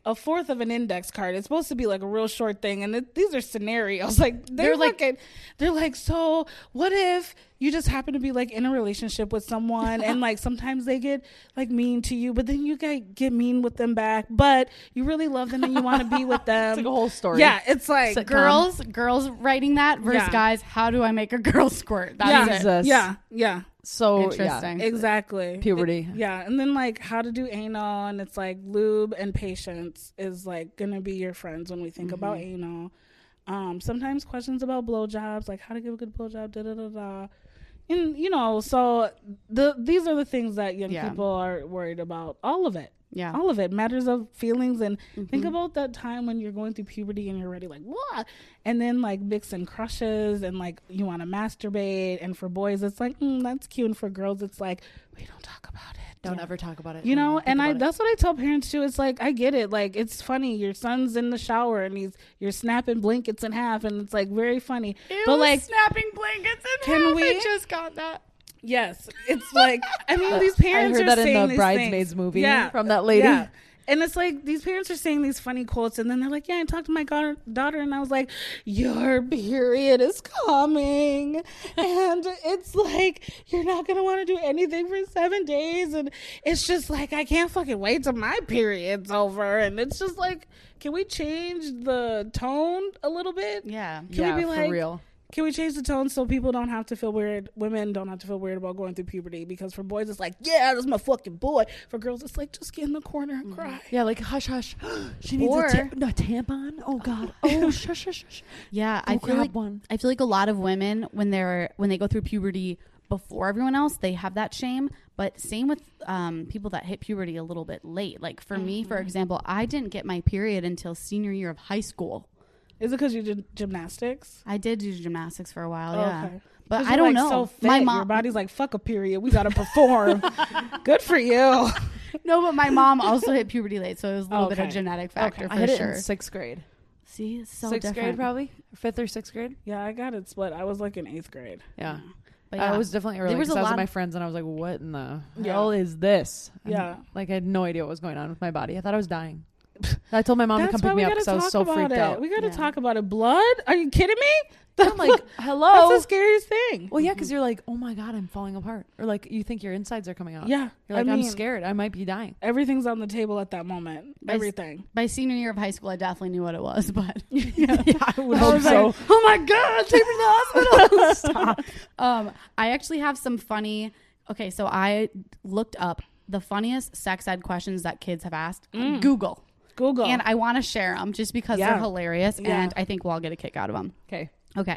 a fourth of an index card. It's supposed to be like a real short thing, and these are scenarios. Like they're like, so what if you just happen to be like in a relationship with someone, and like sometimes they get like mean to you, but then you get mean with them back, but you really love them and you want to be with them. It's like a whole story. Yeah, it's like Sitcom. girls writing that versus guys, how do I make a girl squirt? That's it. Yeah. So Interesting. yeah. Exactly. Puberty. And then like how to do anal, and it's like lube and patience is like gonna be your friends when we think about anal. Sometimes questions about blowjobs, like how to give a good blowjob, da da da da. And you know, so these are the things that young people are worried about. All of it. Yeah. All of it. Matters of feelings. And think about that time when you're going through puberty and you're already like, what? And then like mixing crushes and like you want to masturbate. And for boys, it's like, that's cute. And for girls, it's like, we don't talk about it. Don't ever talk about it. You know, and that's what I tell parents too. It's like, I get it. Like, it's funny. Your son's in the shower and you're snapping blankets in half, and it's like very funny. Ew, but like snapping blankets in can half. we- I just got that. Yes, it's like, I mean, these parents I heard are that saying in the these Bridesmaids things. movie from that lady. Yeah. And it's like these parents are saying these funny quotes, and then they're like, yeah, I talked to my daughter, and I was like, your period is coming. And it's like, you're not going to want to do anything for 7 days. And it's just like, I can't fucking wait till my period's over. And it's just like, can we change the tone a little bit? Yeah. Can we be for like, real. can we change the tone so people don't have to feel weird? Women don't have to feel weird about going through puberty, because for boys it's like, yeah, that's my fucking boy. For girls it's like, just get in the corner and cry. Yeah, like hush hush. She needs Or- a tampon. Oh God. Oh shush shush shush. Yeah, Go I feel grab like one. I feel like a lot of women when they go through puberty before everyone else, they have that shame. But same with people that hit puberty a little bit late. Like for me, for example, I didn't get my period until senior year of high school. Is it because you did gymnastics? I did do gymnastics for a while, Oh, yeah. okay. But 'Cause I you're, don't like, know. So fit. My mom, your body's like, fuck a period. We got to perform. Good for you. no, but my mom also hit puberty late, so it was a little bit of Okay. genetic factor I for hit it sure. in 6th grade. See, it's so 6th different. grade probably, 5th or 6th grade. Yeah, I got it split. I was like in 8th grade. Yeah. But I yeah. was definitely early. There was because a I was lot with my of- friends, and I was like, "What in the Yeah. hell is this?" Yeah. Like I had no idea what was going on with my body. I thought I was dying. I told my mom to That's come why pick we me up got because to I was talk so about freaked it. out. We got to Yeah. talk about it. Blood? Are you kidding me? I'm like, hello. That's the scariest thing. Well, yeah, because you're like, oh my God, I'm falling apart, or like you think your insides are coming out. Yeah. You're like, I I'm mean, scared. I might be dying. everything's on the table at that moment. By- Everything. By senior year of high school, I definitely knew what it was, but Yeah, I would I hope was so. like, oh my God, take me to the hospital. Stop. I actually have some funny. Okay, so I looked up the funniest sex ed questions that kids have asked. Google. And I want to share them just because they're hilarious, Yeah. and I think we'll all get a kick out of them. Okay. Okay.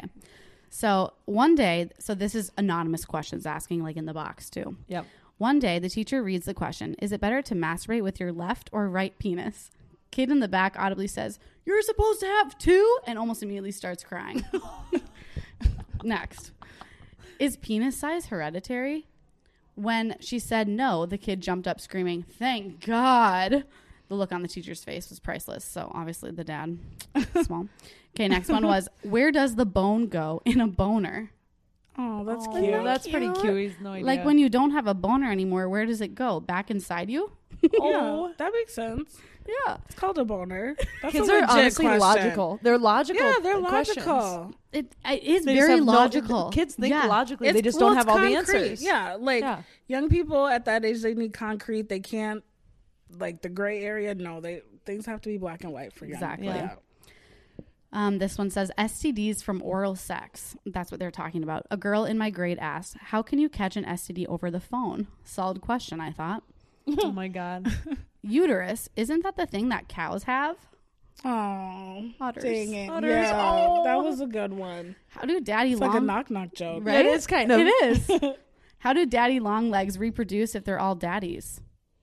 So one day, so this is anonymous questions asking, like in the box too. Yep. One day, the teacher reads the question: is it better to masturbate with your left or right penis? Kid in the back audibly says, "You're supposed to have two," and almost immediately starts crying. Next. Is penis size hereditary? When she said no, the kid jumped up screaming, "Thank God." The look on the teacher's face was priceless. So obviously the dad, small. Okay, next one was, where does the bone go in a boner? Oh, that's Oh, cute. that's pretty cute. He's no idea. Like when you don't have a boner anymore, where does it go? Back inside you? Yeah, that makes sense. Yeah. It's called a boner. That's kids a are legit honestly question. logical. They're logical. Yeah, they're questions. logical. It is They just very have no- logical. kids think Yeah. logically. They It's- just well, don't it's have all the concrete. answers. Yeah, like Yeah. young people at that age, they need concrete. They can't, like the gray area. No, things have to be black and white for young. Exactly. Yeah. This one says STDs from oral sex. That's what they're talking about. A girl in my grade asked, "How can you catch an STD over the phone?" Solid question, I thought. Oh my God. Uterus, isn't that the thing that cows have? Oh, Udders. dang it. Udders. Yeah, Oh. that was a good one. How do daddy It's long like a knock-knock joke. Right? It is kind of. It is. How do daddy long legs reproduce if they're all daddies?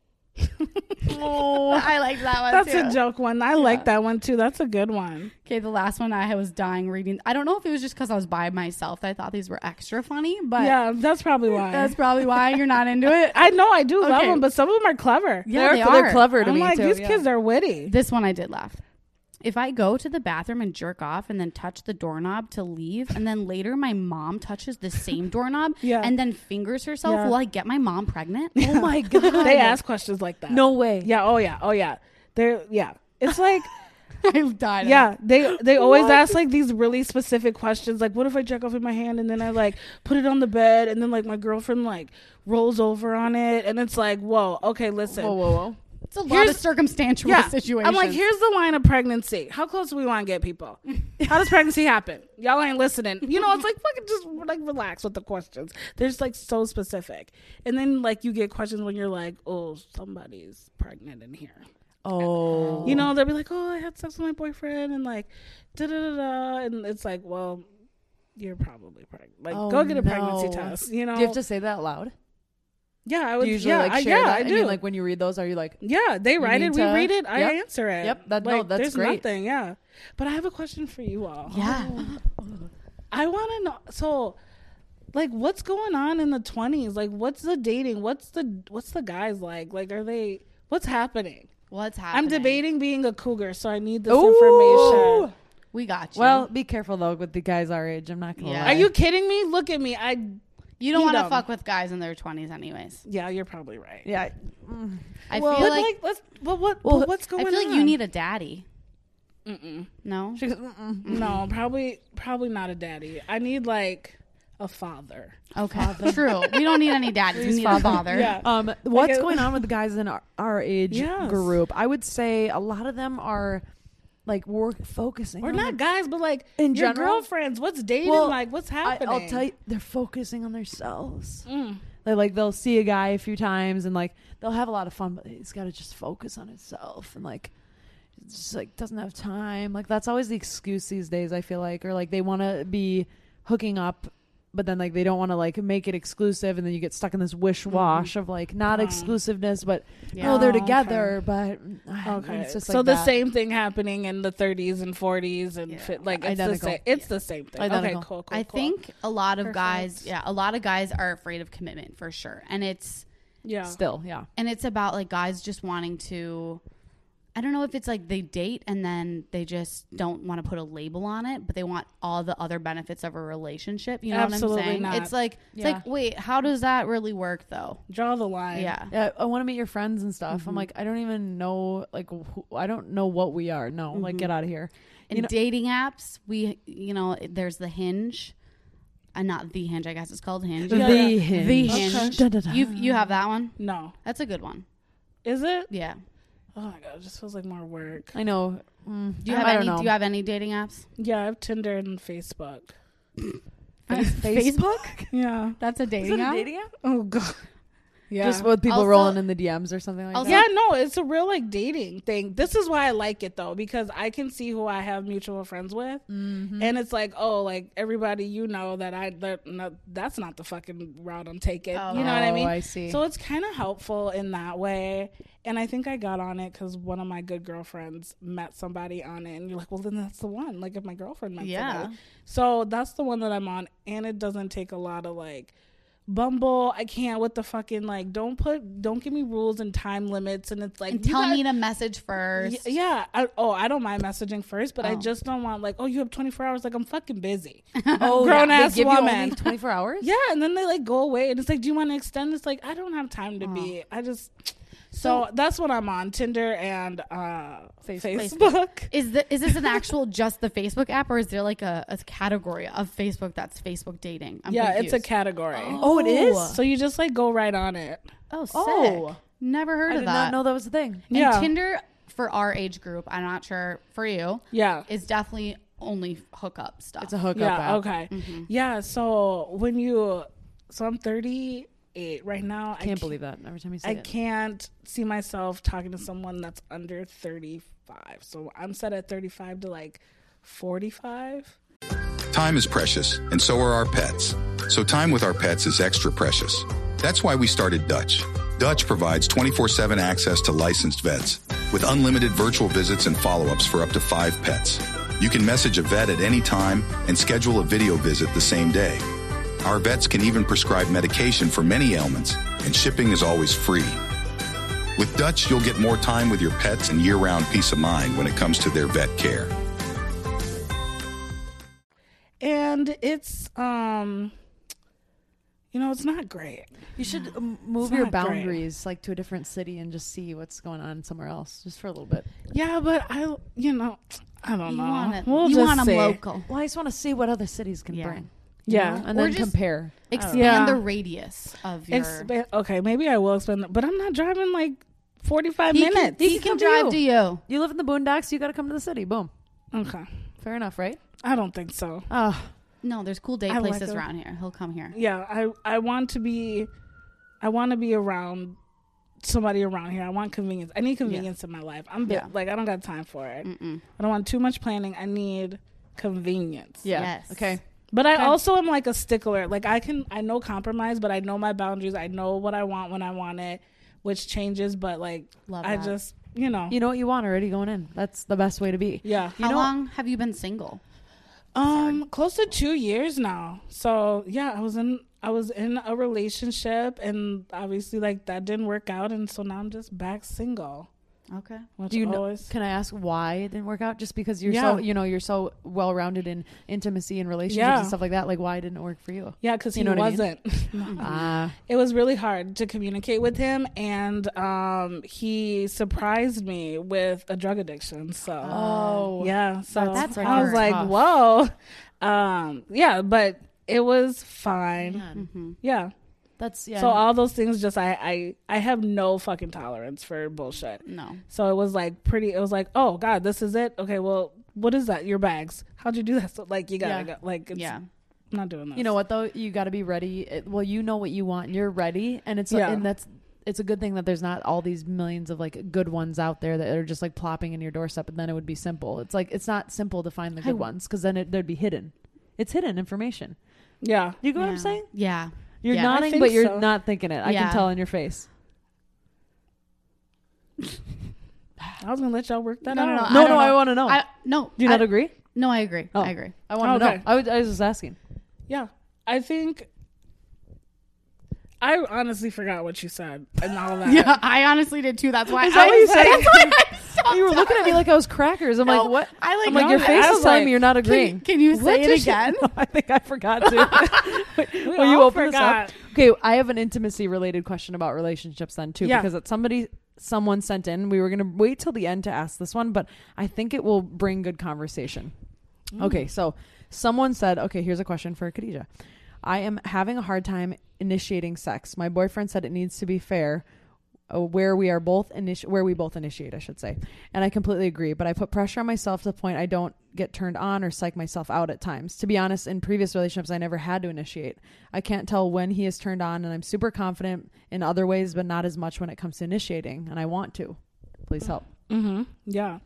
Oh, I like that one That's too. a joke one. I like that one too. That's a good one. Okay, the last one I was dying reading. I don't know if it was just because I was by myself that I thought these were extra funny, but Yeah, that's probably why. that's probably why you're not into it. I know I do love Okay. them, but some of them are clever. Yeah, they they're are. clever to I'm me like, too. these yeah. kids are witty. This one I did laugh. If I go to the bathroom and jerk off and then touch the doorknob to leave, and then later my mom touches the same doorknob Yeah. and then fingers herself, Yeah. will I get my mom pregnant? Oh my God. They ask questions like that. No way. Yeah. Oh yeah. Oh yeah. It's like, I died. yeah, they always ask like these really specific questions, like what if I jerk off in my hand and then I like put it on the bed and then like my girlfriend like rolls over on it, and it's like, whoa, okay, listen. Whoa. It's a lot of circumstantial situations. I'm like, here's the line of pregnancy. How close do we want to get people? How does pregnancy happen? Y'all ain't listening. You know, it's like fucking just like relax with the questions. They're just like so specific. And then like you get questions when you're like, oh, somebody's pregnant in here. Oh. You know, they'll be like, oh, I had sex with my boyfriend and like da da da da, and it's like, well, you're probably pregnant. Like, go get a pregnancy test. You know, do you have to say that loud? Yeah, I would. Do you usually like share that? I do. I mean, like when you read those, are you like? Yeah, they write it. We read it. I Yep. answer it. Yep. That's there's great. nothing. Yeah, but I have a question for you all. Yeah. I want to know. So, like, what's going on in the 20s? Like, what's the dating? What's the guys like? Like, are they? What's happening? What's happening? I'm debating being a cougar, so I need this Ooh. information. We got you. Well, be careful though with the guys our age. I'm not gonna Yeah. lie. Are you kidding me? Look at me. you don't eat want to 'em. fuck with guys in their 20s, anyways. Yeah, you're probably right. Yeah. I Well, feel but like what's going I on? feel like you need a daddy. Mm-mm. No. She goes, mm-mm. No, probably not a daddy. I need like a father. Okay. True. We don't need any daddies. We need a father. Yeah. What's going on with the guys in our age Yes. group? I would say a lot of them are like focusing Or on not guys, but like In your general? girlfriends. What's dating Well, like? What's happening? I'll tell you, they're focusing on themselves. Mm. They'll see a guy a few times and like they'll have a lot of fun, but he's got to just focus on himself and like just like doesn't have time. Like that's always the excuse these days, I feel like, or like they want to be hooking up, but then like they don't want to like make it exclusive, and then you get stuck in this wish-wash of like not exclusiveness, but no, they're together, but Okay, it's just so like the that. same thing happening in the 30s and 40s and like it's Identical. the same. It's the same thing. Identical. Okay, cool. I think a lot of Perfect. a lot of guys are afraid of commitment for sure. And it's Still, yeah. about like guys just wanting to, I don't know if it's like they date and then they just don't want to put a label on it, but they want all the other benefits of a relationship. You know Absolutely what I'm saying? not. It's like, Yeah. wait, how does that really work though? Draw the line. Yeah. Yeah, I want to meet your friends and stuff. I'm like, I don't even know, like, I don't know what we are. No, like, get out of here. In dating apps, there's the Hinge. Not the Hinge, I guess it's called Hinge. The Hinge. The Hinge. Dun, dun, dun. You have that one? No. That's a good one. Is it? Yeah. Oh my god, it just feels like more work. I know. Do you have I any? don't know. Do you have any dating apps? Yeah, I have Tinder and Facebook. Facebook? Yeah. That's a dating app. app? Oh god. Yeah. Just with people Also- rolling in the DMs or something like Also- that. Yeah, no, it's a real like dating thing. This is why I like it though, because I can see who I have mutual friends with, and it's like, oh, like everybody, that's not the fucking route I'm taking. You know what I mean? I see. So it's kind of helpful in that way. And I think I got on it because one of my good girlfriends met somebody on it, and you're like, well, then that's the one. Like if my girlfriend met somebody, so that's the one that I'm on, and it doesn't take a lot of like. Bumble, I can't with the fucking like don't give me rules and time limits, and it's like And tell me to message first. yeah. I don't mind messaging first, but I just don't want like, oh, you have 24 hours. Like I'm fucking busy. Oh, grown they ass give woman. you only 24 hours? Yeah, and then they like go away, and it's like, do you want to extend? It's like I don't have time to be. I just so that's what I'm on, Tinder and Facebook. Is this an actual just the Facebook app, or is there like a category of Facebook that's Facebook dating? I'm Yeah, confused. it's a category. Oh, it is? So you just like go right on it. Oh, sick. Oh. Never heard I of did that. not know that was a thing. And Yeah. Tinder for our age group, I'm not sure for you, Yeah. is definitely only hookup stuff. It's a hookup Yeah. app. Okay. Yeah. So I'm 38 right now. Can't believe that every time you say I it. can't see myself talking to someone that's under 35. So I'm set at 35 to like 45. Time is precious, and so are our pets. So time with our pets is extra precious. That's why we started Dutch. Dutch provides 24/7 access to licensed vets with unlimited virtual visits and follow-ups for up to 5 pets. You can message a vet at any time and schedule a video visit the same day. Our vets can even prescribe medication for many ailments, and shipping is always free. With Dutch, you'll get more time with your pets and year-round peace of mind when it comes to their vet care. And it's it's not great. You should move It's your not great. boundaries like to a different city and just see what's going on somewhere else, just for a little bit. Yeah, but I don't You know. want them see. local. Well, I just want to see what other cities can Yeah. bring. Yeah. And Or then just compare. Expand Yeah. the radius of your. Okay, maybe I will expand, but I'm not driving like 45 He minutes. Can, he can drive to you. You live in the boondocks, you got to come to the city. Boom. Okay, Fair enough, right? I don't think so. Oh, No, there's cool date I like places it. around here. He'll come here. Yeah, I want to be around somebody around here. I want convenience. I need convenience in my life. Yeah. like I don't got time for it. Mm-mm. I don't want too much planning. I need convenience. yeah. Yes. Okay. But I also am like a stickler. Like I know compromise, but I know my boundaries. I know what I want when I want it, which changes. But like Love I that. just, You know what you want already going in. That's the best way to be. yeah. How long have you been single? Close to 2 years now. So yeah, I was in a relationship, and obviously like that didn't work out, and so now I'm just back single. Okay. Which Do you know, always, can I ask why it didn't work out? Just because you're Yeah. so, you're so well-rounded in intimacy and relationships Yeah. and stuff like that. Like, why didn't it work for you? yeah, because he You know what I mean? wasn't. It was really hard to communicate with him, and he surprised me with a drug addiction. So yeah, so That's I was like, tough. whoa, yeah, but it was fine. Mm-hmm. Yeah. That's So all those things, just I have no fucking tolerance for bullshit. No. So it was like it was like, oh God, this is it. Okay, well, what is that? Your bags. How'd you do that? So like you gotta go. Like Yeah. I'm not doing this. You know what though? You got to be ready. Well, you know what you want, and you're ready, and it's a good thing that there's not all these millions of like good ones out there that are just like plopping in your doorstep, and then it would be simple. It's like it's not simple to find the good ones because then they'd be hidden. It's hidden information. Yeah. You get what I'm saying? Yeah. You're Yeah. I nodding, think but you're so. not thinking it. I Yeah. can tell in your face. I was gonna let y'all work that No, out. no, no. No, don't no, I know. want to know. No. Do you not agree? No, I agree. Oh. I agree. I want to Okay. know. I was just asking. Yeah. I think I honestly forgot what you said and all that. Yeah, I honestly did too. That's why Is that I what you was said? That's why I stopped You were looking at me like I was crackers. I'm No, like, what? I like. I'm like, no, your I face was is telling like, me you're not agreeing. Can you What say it did she- again? No, I think I forgot to. We Will you all open forgot. this up? Okay, I have an intimacy related question about relationships then too, Yeah. because it's someone sent in. We were gonna wait till the end to ask this one, but I think it will bring good conversation. Okay, so someone said, okay, here's a question for Khadijah. I am having a hard time initiating sex. My boyfriend said it needs to be fair, where we both initiate, I should say. And I completely agree, but I put pressure on myself to the point I don't get turned on or psych myself out at times. To be honest, in previous relationships, I never had to initiate. I can't tell when he is turned on, and I'm super confident in other ways, but not as much when it comes to initiating, and I want to. Please help. Mm-hmm. Yeah.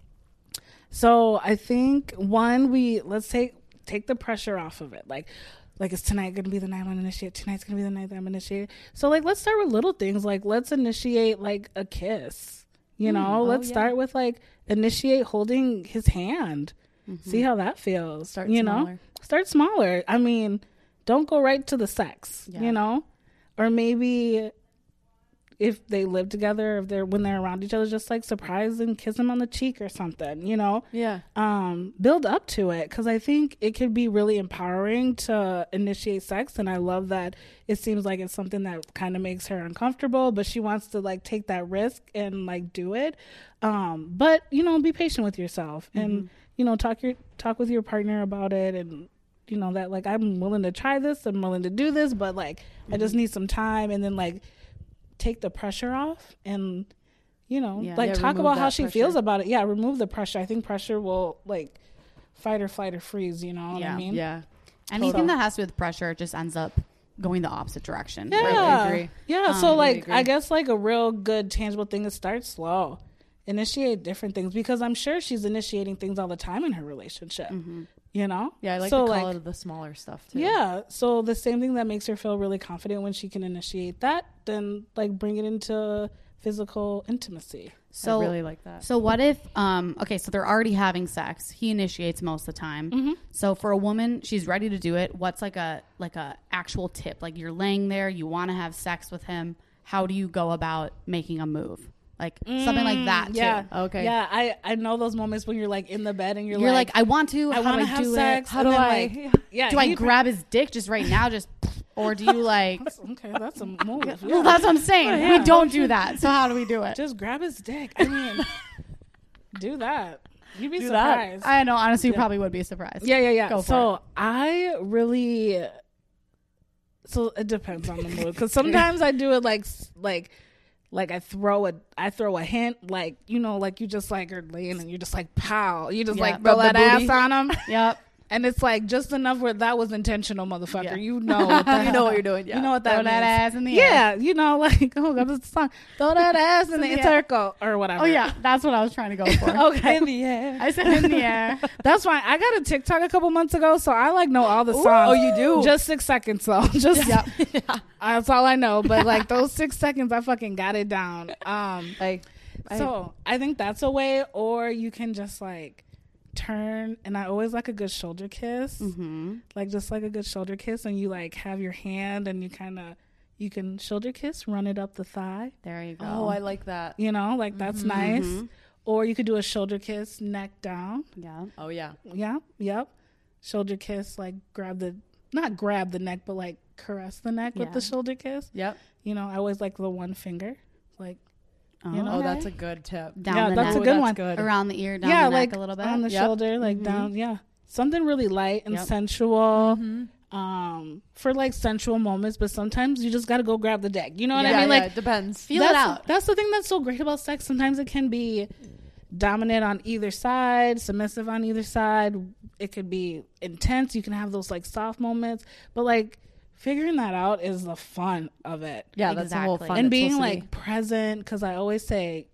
So I think let's take the pressure off of it. Like is tonight going to be the night I'm going to initiate? Tonight's going to be the night that I'm going to initiate. So like, let's start with little things. Like let's initiate like a kiss, let's start with like initiate holding his hand. See how that feels. Start you smaller. know, start smaller. I mean, don't go right to the sex, Yeah. or maybe if they live together, when they're around each other, just like surprise and kiss them on the cheek or something, Yeah. build up to it. Cause I think it could be really empowering to initiate sex. And I love that it seems like it's something that kind of makes her uncomfortable, but she wants to like take that risk and like do it. But be patient with yourself and, talk with your partner about it. And, that like, I'm willing to try this. I'm willing to do this, but like, I just need some time. And then like, take the pressure off and talk about how she feels about it. Remove the pressure. I think pressure will like fight or flight or freeze, what I mean? Yeah. Anything that has to do with pressure just ends up going the opposite direction. Yeah. I agree. Yeah. So like agree. I guess like a real good tangible thing is start slow. Initiate different things because I'm sure she's initiating things all the time in her relationship. Yeah, I like so to call it the smaller stuff too. Yeah. So the same thing that makes her feel really confident when she can initiate that, then like bring it into physical intimacy. So I really like that. So what if so they're already having sex. He initiates most of the time. So for a woman, she's ready to do it. What's like a actual tip? Like you're laying there, you want to have sex with him. How do you go about making a move? Like something like that too. Yeah. Okay. Yeah. I know those moments when you're like in the bed and You're like, I want to. I How want do to I have do sex. it? How and do then, I? Like, yeah. Do I grab his dick just right now? Just Or do you like? Okay, that's a move. Yeah. Well, that's what I'm saying. Yeah. We don't do that. So how do we do it? Just grab his dick. I mean, do that. You'd be Do that. surprised. I know. Honestly, you probably would be surprised. Yeah. Go for So I really. So it depends on the mood, because sometimes I do it like I throw a hint, like, you know, like you just like are laying and you just like pow, you just like throw Rub the that ass booty. on him, Yep. and it's like just enough where that was intentional, motherfucker. Yeah. You know what that, You know what you're doing. Yeah. You know what Throw that that means. ass in the air. Yeah, you know, like, oh god, this song, throw that ass in the Yeah. circle or whatever. Oh yeah, that's what I was trying to go for. Okay. In the air. I said in the air. That's fine. I got a TikTok a couple months ago, so I like know all the songs. Oh, you do? Just 6 seconds though. Just Yep. that's all I know. But like those 6 seconds, I fucking got it down. So I think that's a way, or you can just like turn, and I always like a good shoulder kiss, like just like a good shoulder kiss, and you like have your hand and you can shoulder kiss, run it up the thigh, There you go. Oh, I like that. you know, like that's nice. Or you could do a shoulder kiss, neck down. Yeah. Oh yeah. Yeah, yep. Shoulder kiss, like not grab the neck, but like caress the neck with Yeah. the shoulder kiss. Yep. You know, I always like the one finger, like You know? Oh, okay. that's a good tip. Down yeah, the that's neck. a good that's one. good. Around the ear, down yeah, the neck like a little bit. on the Yep. shoulder, like down. Yeah, something really light and Yep. sensual. For like sensual moments, but sometimes you just got to go grab the dick. You know what I mean? Like it depends. Feel it out. That's the thing that's so great about sex. Sometimes it can be dominant on either side, submissive on either side. It could be intense. You can have those like soft moments, but like figuring that out is the fun of it. Yeah, that's the whole Exactly. fun. And it's being supposed to like present, because I always say,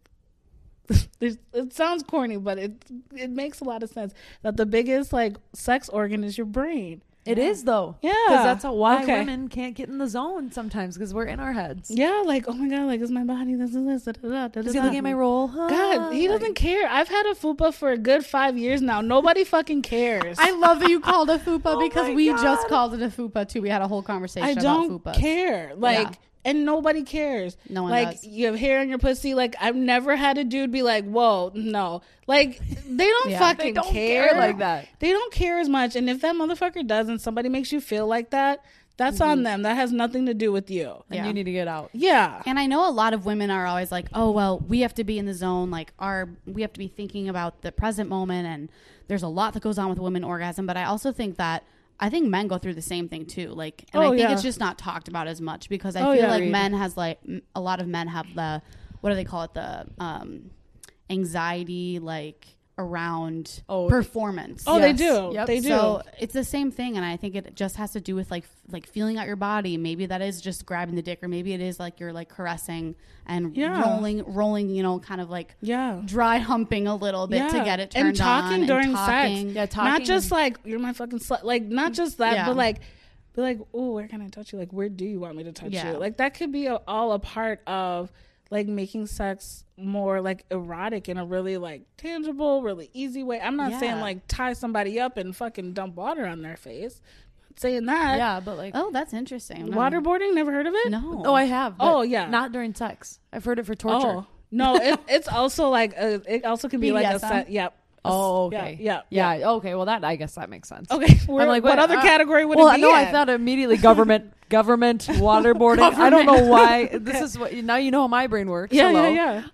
it sounds corny, but it makes a lot of sense that the biggest like sex organ is your brain. It is though. Yeah. Because that's why Okay. women can't get in the zone sometimes, because we're in our heads. Yeah, like, oh my god, like, is my body this and this? Da, da, da, da, Is he da. looking at my roll? God, he doesn't care. I've had a fupa for a good 5 years now. Nobody fucking cares. I love that you called a fupa because my we God. just called it a fupa too. We had a whole conversation I don't about fupas. care. Like, Yeah. and nobody cares. No one like, does. you have hair on your pussy. Like, I've never had a dude be like, whoa, no. Like, they don't Yeah. fucking They don't care. care like that. They don't care as much. And if that motherfucker does and somebody makes you feel like that, that's on them. That has nothing to do with you. And Yeah. you need to get out. Yeah. And I know a lot of women are always like, oh, well, we have to be in the zone. Like, we have to be thinking about the present moment. And there's a lot that goes on with women orgasm. But I also think that I think men go through the same thing too. Like, and I think it's just not talked about as much because I feel like men has like a lot of men have the, what do they call it? The anxiety, like around performance. Oh, they do. Yep. They do. So it's the same thing, and I think it just has to do with like feeling out your body. Maybe that is just grabbing the dick, or maybe it is like you're like caressing and rolling, you know, kind of like dry humping a little bit to get it turned and talking on. during and talking. sex. Yeah, talking not just and- like you're my fucking slut. Like not just that, Yeah. but like, be like, oh, where can I touch you? Like, where do you want me to touch Yeah. you? Like that could be all a part of like making sex more like erotic in a really like tangible, really easy way. I'm not saying like tie somebody up and fucking dump water on their face. I'm not saying that. Yeah, but like Oh, that's interesting. Waterboarding, never heard of it? No. Oh, I have. but Oh, yeah. Not during sex. I've heard it for torture. Oh. No, it's also like it also can be like a BDSM? set. Yep. Oh, okay. Yeah. Okay. Well, I guess that makes sense. Okay. I'm like, what other category would it be? No, I in? thought immediately government waterboarding. I don't know why. This is what now you know how my brain works. Yeah, Hello. yeah.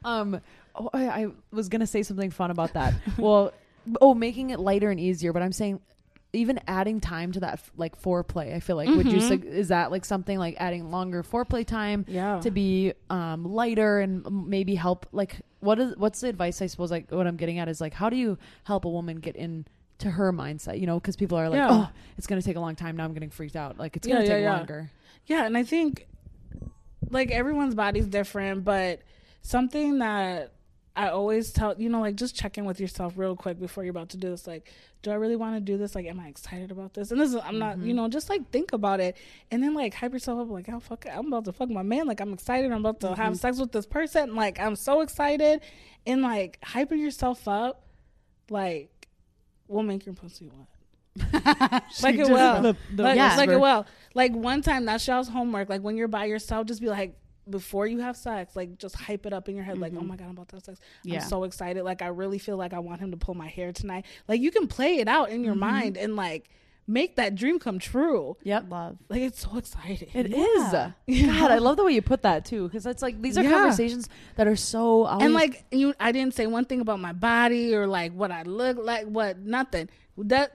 I was gonna say something fun about that. Well, making it lighter and easier. But I'm saying, even adding time to that, like foreplay. I feel like would you say, is that like something like adding longer foreplay time to be lighter and maybe help like what's the advice? I suppose like what I'm getting at is like how do you help a woman get in to her mindset, you know, because people are like, oh, it's going to take a long time. Now I'm getting freaked out. Like it's going to take longer. Yeah. And I think like everyone's body's different, but something that I always tell, you know, like just check in with yourself real quick before you're about to do this. Like, do I really want to do this? Like, am I excited about this? And this is, I'm not, you know, just like think about it and then like hype yourself up. Like, oh, fuck it. I'm about to fuck my man. Like, I'm excited. I'm about to have sex with this person. Like, I'm so excited. And like hyping yourself up, like, will make your pussy wet. Like it will. Like it will. Like one time, that's y'all's homework. Like when you're by yourself, just be like, before you have sex, like just hype it up in your head. Like, oh my God, I'm about to have sex. I'm so excited. Like I really feel like I want him to pull my hair tonight. Like you can play it out in your mind and like make that dream come true. Yep. Love. Like, it's so exciting. It is. God, I love the way you put that too, because it's like these are conversations that are so always, And like I didn't say one thing about my body or like what I look like, nothing. That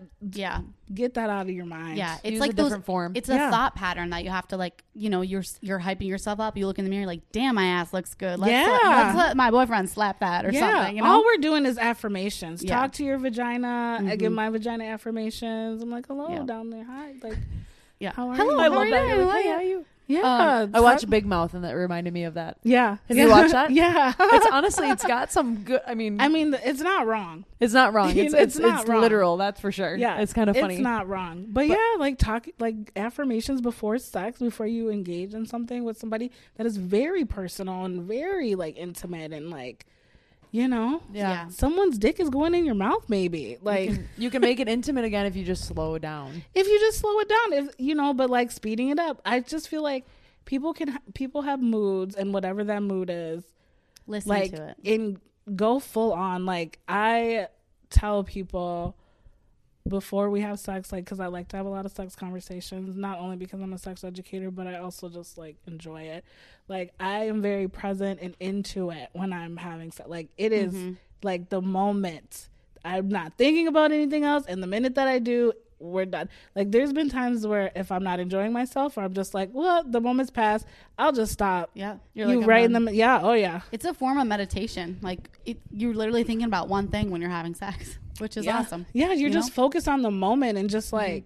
get that out of your mind. Yeah, it's Use like a different form. It's a thought pattern that you have to like, you know, you're hyping yourself up. You look in the mirror like, damn, my ass looks good. Let's let my boyfriend slap that or something. You know? All we're doing is affirmations. Yeah. Talk to your vagina. I give my vagina affirmations. I'm like, hello down there. Hi. Like, how are you? I love that. Doing? You're like, hey, how are you? Yeah. I watched Big Mouth and that reminded me of that. Yeah. Have you watched that? Yeah. It's honestly, it's got some good. I mean, it's not wrong. it's not wrong. It's not wrong. literal. That's for sure. Yeah, it's kind of funny. It's not wrong, but yeah, like talk like affirmations before sex, before you engage in something with somebody that is very personal and very like intimate and like, you know, Yeah. someone's dick is going in your mouth. Maybe like You can make it intimate again if you just slow down. if you just slow it down, if you know, but like speeding it up. I just feel like people have moods, and whatever that mood is, Listen like to it. and go full on. Like I tell people before we have sex, like, because I like to have a lot of sex conversations, not only because I'm a sex educator, but I also just like enjoy it. Like I am very present and into it when I'm having sex. Like it is like the moment. I'm not thinking about anything else, and the minute that I do, we're done. Like there's been times where if I'm not enjoying myself, or I'm just like, well, the moment's passed, I'll just stop. Yeah. You right in the It's a form of meditation. Like you're literally thinking about one thing when you're having sex, which is awesome. Yeah, you're You just know? focused on the moment and just like,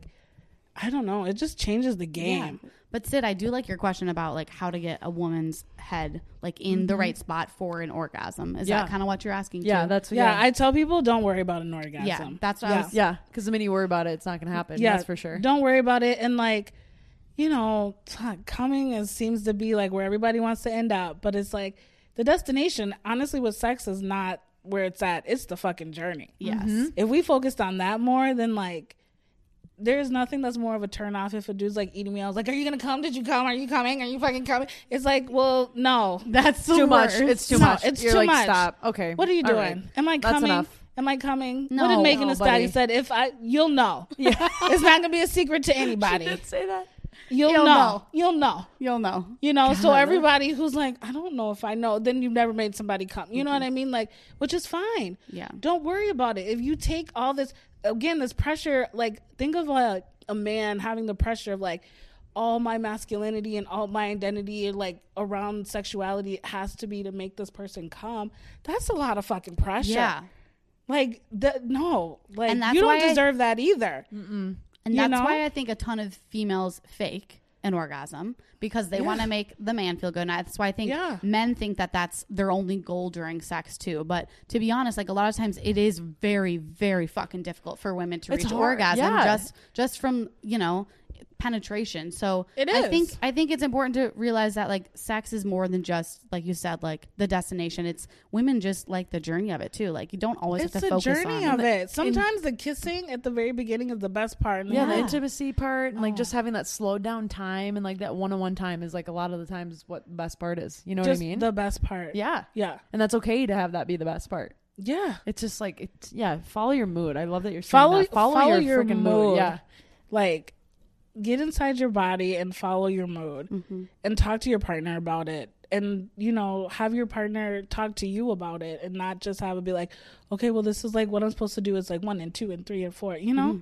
I don't know, it just changes the game. Yeah. But Sid, I do like your question about like how to get a woman's head like in the right spot for an orgasm. Is that kind of what you're asking? Yeah, too? that's Yeah, I tell people don't worry about an orgasm. Yeah, that's what I was. yeah. Because the minute you worry about it, it's not going to happen. Yeah, that's for sure. Don't worry about it. And like, you know, coming seems to be like where everybody wants to end up, but it's like the destination, honestly, with sex is not where it's at. It's the fucking journey. Yes. If we focused on that more, then like, there's nothing that's more of a turn off if a dude's like eating me. I was like, are you gonna come? Did you come? Are you coming? Are you fucking coming? It's like, well, no. That's Too much. worst. It's too No, much. it's You're too like, much. stop. Okay. What are you All doing? right. Am I That's coming? enough. Am I coming? No, what did Megan no, Thee Stallion buddy. said? You'll know. Yeah. It's not gonna be a secret to anybody. She did say that. You'll know. You'll know. You'll know. You know, so everybody who's like, I don't know if I know, then you've never made somebody come. You know what I mean? Like, which is fine. Yeah. Don't worry about it. If you take all this, again, this pressure, like, think of like a man having the pressure of like, all my masculinity and all my identity like around sexuality has to be to make this person come. That's a lot of fucking pressure. Yeah. Like, no. Like, And that's you don't why deserve that either. And You that's know? why I think a ton of females fake an orgasm because they want to make the man feel good. And that's why I think men think that that's their only goal during sex too. But to be honest, like a lot of times it is very, very fucking difficult for women to It's reach hard. orgasm Yeah. just from, you know, penetration. So It I think it's important to realize that like sex is more than just like you said, like the destination. It's women just like the journey of it too. Like you don't always It's have to the focus journey on of it. Sometimes the kissing at the very beginning is the best part. Yeah, the intimacy part and like just having that slowed down time and like that one-on-one time is like a lot of the times what the best part is. You know just what I mean? the best part. Yeah. Yeah. And that's okay to have that be the best part. Yeah. It's just like, follow your mood. I love that you're saying Follow that. Follow your freaking mood. Yeah. Like, get inside your body and follow your mood and talk to your partner about it. And, you know, have your partner talk to you about it and not just have it be like, okay, well, this is like what I'm supposed to do is like 1 and 2 and 3 and 4, you know?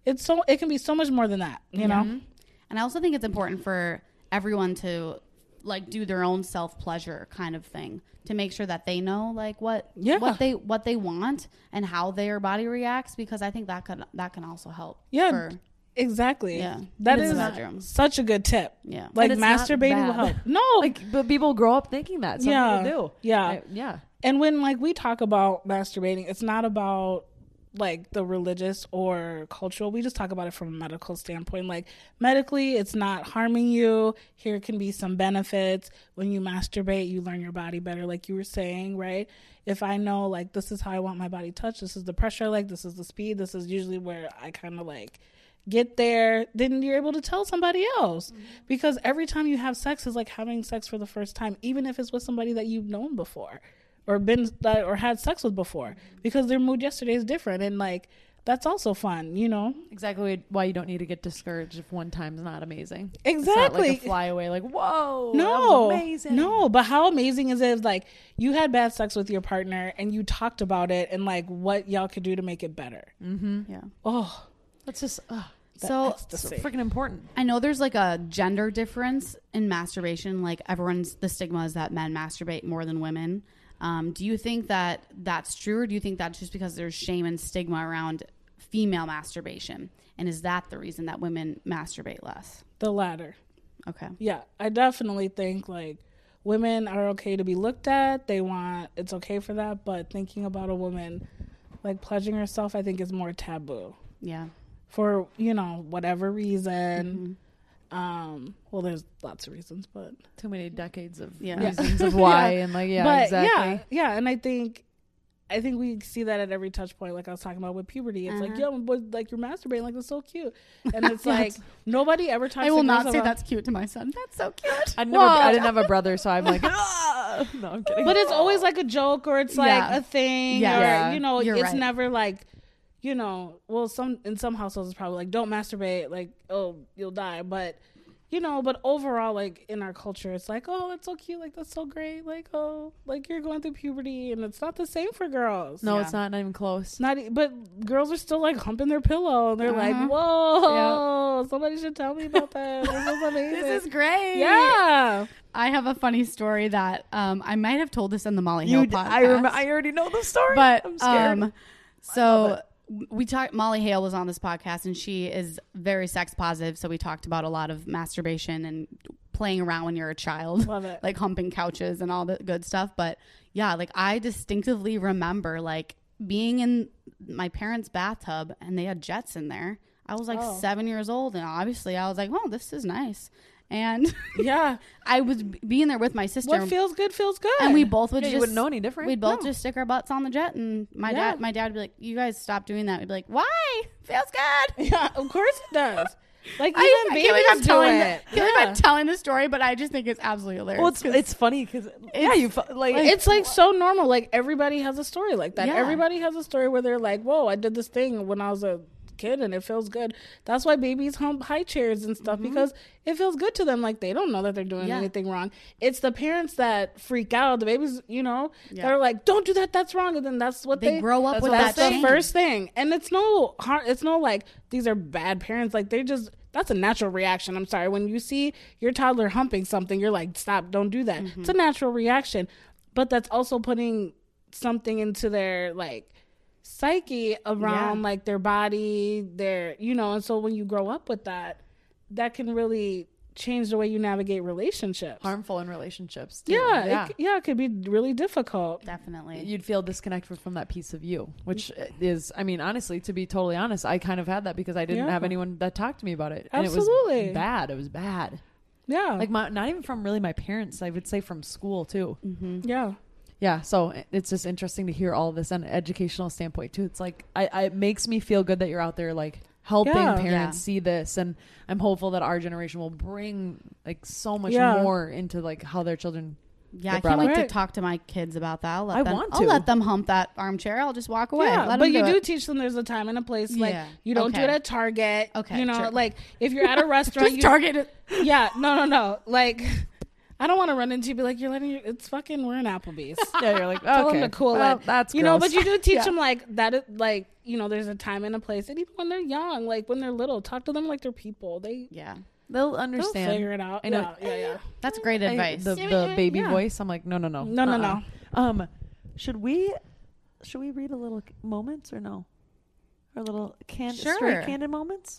It can be so much more than that, you know? And I also think it's important for everyone to like do their own self-pleasure kind of thing to make sure that they know like what they want and how their body reacts, because I think that can also help. Yeah. Exactly. Yeah. That In is the bedroom. such a good tip. Yeah. Like And it's not masturbating will bad. help. No. Like, but people grow up thinking that. Some people do. Yeah. Yeah. And when like we talk about masturbating, it's not about like the religious or cultural. We just talk about it from a medical standpoint. Like medically, it's not harming you. Here can be some benefits. When you masturbate, you learn your body better, like you were saying, right? If I know like this is how I want my body touched, this is the pressure, like this is the speed, this is usually where I kind of like get there, then you're able to tell somebody else. Because every time you have sex is like having sex for the first time, even if it's with somebody that you've known before or been or had sex with before, because their mood yesterday is different. And like that's also fun, you know? Exactly why you don't need to get discouraged if one time's not amazing. Exactly. It's not like a flyaway, like, whoa, that No, was amazing. no, but how amazing is it if, like, you had bad sex with your partner and you talked about it and like what y'all could do to make it better. Yeah. Oh, That's just So so freaking important. I know there's like a gender difference in masturbation. Like the stigma is that men masturbate more than women. Do you think that that's true, or do you think that's just because there's shame and stigma around female masturbation? And is that the reason that women masturbate less? the latter. Okay. Yeah, I definitely think like women are okay to be looked at. It's okay for that, but thinking about a woman like pledging herself, I think is more taboo Yeah. for, you know, whatever reason. Well, there's lots of reasons, but Too many decades of Yeah. reasons of why, Yeah. and like, yeah, but exactly. yeah, and I think we see that at every touch point, like I was talking about with puberty. It's like, yo, but like you're masturbating, like it's so cute, and it's like nobody ever talks. I will to not girls say about- that's cute to my son. That's so cute. I didn't have a brother, so I'm like, ah! No, I'm kidding. But it's always like a joke, or it's like Yeah. a thing, Yeah. or Yeah. you know, You're it's right. never like, you know, well, in some households it's probably like don't masturbate, like oh you'll die, but you know, but overall, like in our culture, it's like, oh, it's so cute, like that's so great, like oh, like you're going through puberty, and it's not the same for girls. no, Yeah. it's not even close. But girls are still like humping their pillow, and they're like, whoa, somebody should tell me about that. This is amazing. This is great. Yeah. I have a funny story that I might have told this in the Molly Hale podcast. I already know the story, But I'm scared. so we talked. Molly Hale was on this podcast, and she is very sex positive. So we talked about a lot of masturbation and playing around when you're a child, Love it. like humping couches and all the good stuff. But yeah, like I distinctively remember like being in my parents' bathtub, and they had jets in there. I was like 7 years old, and obviously I was like, "Oh, this is nice." And Yeah. I was being there with my sister. What feels good feels good. and we both would Yeah, you just wouldn't know any different. We'd both just stick our butts on the jet, and my Yeah. dad would be like, "You guys stop doing that." We'd be like, "Why? Feels good." Yeah, of course it does. Like I even can't believe I'm babies do telling it. can't believe I'm telling the story, but I just think it's absolutely hilarious. Well, it's funny because like It's like so normal. Like everybody has a story like that. Yeah. Everybody has a story where they're like, "Whoa, I did this thing when I was a kid and it feels good." That's why babies hump high chairs and stuff because it feels good to them. Like they don't know that they're doing Yeah. anything wrong. It's the parents that freak out. The babies, you know, Yeah. that are like, "Don't do that. That's wrong." And then that's what they grow up with That's that the shame. first thing. And it's no hard. It's no like these are bad parents. Like they just. That's a natural reaction. I'm sorry. When you see your toddler humping something, you're like, stop, don't do that. It's a natural reaction. But that's also putting something into their like psyche around like their body, their, you know, and so when you grow up with that, that can really change the way you navigate relationships. harmful in relationships. Too. Yeah. It could be really difficult. Definitely. You'd feel disconnected from that piece of you, which is, I mean, honestly, to be totally honest, I kind of had that because I didn't Yeah. have anyone that talked to me about it. And Absolutely. it was bad. It was bad. Yeah. Like not even from really my parents. I would say from school too. yeah. Yeah. So it's just interesting to hear all this on an educational standpoint too. It's like, it makes me feel good that you're out there like helping Yeah. parents Yeah. see this. And I'm hopeful that our generation will bring like so much Yeah. more into like how their children. Yeah, I get brought can't wait up. to Right. talk to my kids about that. I want I'll to. let them hump that armchair. I'll just walk away. Yeah, Let but them you do do it. teach them there's a time and a place. Like Yeah. you don't do Okay. it at Target. Okay, you know, true. like if you're at a restaurant, Just you target it. Yeah, no. Like, I don't want to run into you. Be like, you're letting your. It's fucking. We're in Applebee's. Yeah. You're like, Tell okay, them to cool well, it. that's you know, gross. but you do teach Yeah. them like that. Like you know, there's a time and a place, and even when they're young, like when they're little, talk to them like they're people. Yeah, They'll They'll understand. figure it out. I know. Yeah. that's great advice. The baby Yeah. voice. I'm like, no. No. Should we read a little moments or no? Or a little Sure. straight candid moments?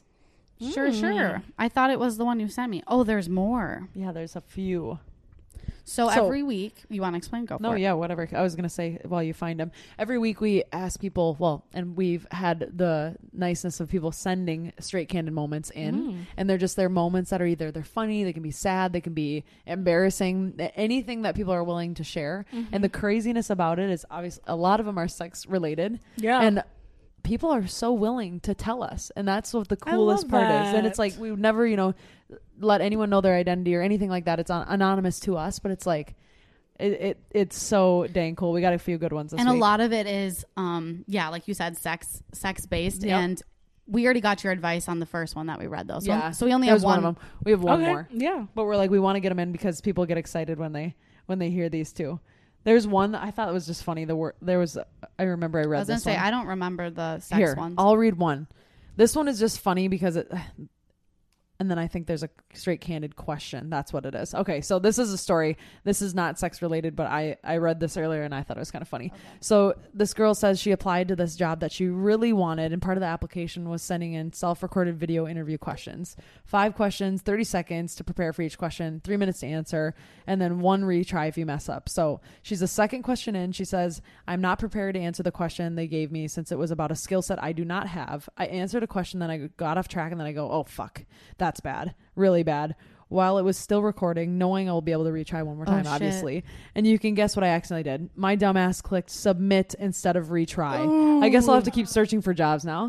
Sure. I thought it was the one you sent me. Oh, there's more. Yeah, there's a few. So So- every week, you want to explain? Go for No, it. yeah, whatever. I was gonna say while you find them. Every week we ask people. Well, and we've had the niceness of people sending straight candid moments in, and they're just their moments that are either they're funny, they can be sad, they can be embarrassing, anything that people are willing to share. And the craziness about it is obviously a lot of them are sex related. Yeah. and people are so willing to tell us, and that's what the I coolest love part is. And it's that. like we would never, let anyone know their identity or anything like that. It's anonymous to us, but it's like It's so dang cool. We got a few good ones this and week. a lot of it is like you said, sex based. Yep. And we already got your advice on the first one that we read though. So, Yeah. so we only That have was one of them. We have one Okay, more. yeah. But we're like, we want to get them in because people get excited when they hear these two. There's one that I thought was just funny. I remember I read I was gonna this say one. I don't remember the sex Here, ones. I'll read one. This one is just funny because and then I think there's a straight candid question. That's what it is. Okay, so this is a story. This is not sex related, but I read this earlier and I thought it was kind of funny. Okay. So this girl says she applied to this job that she really wanted, and part of the application was sending in self-recorded video interview questions. 5 questions, 30 seconds to prepare for each question, 3 minutes to answer, and then 1 retry if you mess up. So she's the second question in. She says, I'm not prepared to answer the question they gave me since it was about a skill set I do not have. I answered a question, then I got off track, and then I go, oh, fuck. That's bad. Really bad. While it was still recording, knowing I'll be able to retry one more time, obviously. And you can guess what I accidentally did. My dumbass clicked submit instead of retry. Ooh. I guess I'll have to keep searching for jobs now.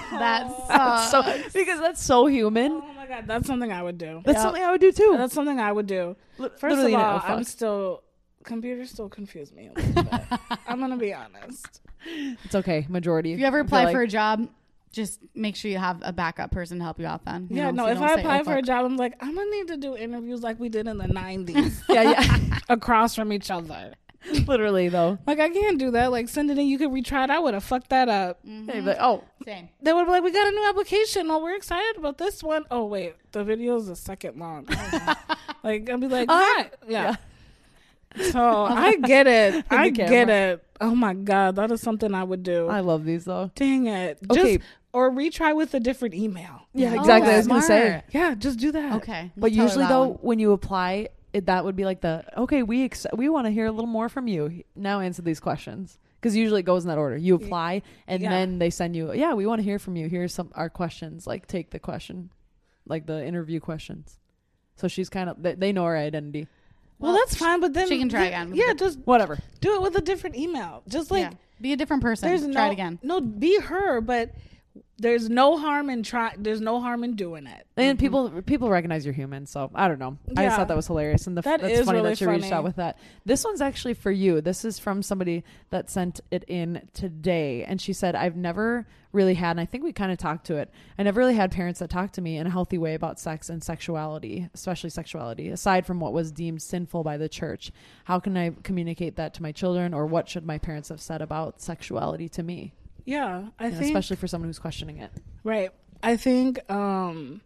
Because that's so human. Oh my God, that's something I would do. That's something I would do too. That's something I would do. First of all, computers still confuse me a little bit. I'm going to be honest. It's okay. Majority. If you ever apply for a job, just make sure you have a backup person to help you out then. If I apply for a job, I'm like, I'm going to need to do interviews like we did in the 90s. Across from each other. Literally, though. Like, I can't do that. Like, send it in. You could retry it. I would have fucked that up. Mm-hmm. They'd be like, oh. Same. They would be like, we got a new application. Oh, we're excited about this one. Oh, wait. The video is a second long. Like, I'd be like, hi. Yeah. So, I get it. I get it. Oh, my God. That is something I would do. I love these, though. Dang it. Okay. Or retry with a different email. Yeah, exactly. I was going to say. Yeah, just do that. Okay. But usually, though, when you apply, that would be like we want to hear a little more from you. Now answer these questions. Because usually it goes in that order. You apply, and then they send you, we want to hear from you. Here's our questions. Like, take the question. Like, the interview questions. So she's kind of, they know her identity. Well, that's fine, but then she can try again. Yeah, just whatever. Do it with a different email. Just like be a different person. Try it again. No, be her, but there's no harm in there's no harm in doing it. And people recognize you're human, so I don't know. I just thought that was hilarious, and that's funny really that she reached out with that. This one's actually for you. This is from somebody that sent it in today, and she said, I've never really had, and I think we kind of talked to it, I never really had parents that talked to me in a healthy way about sex and sexuality, especially sexuality, aside from what was deemed sinful by the church. How can I communicate that to my children, or what should my parents have said about sexuality to me? Yeah, I think, especially for someone who's questioning it. Right. I think I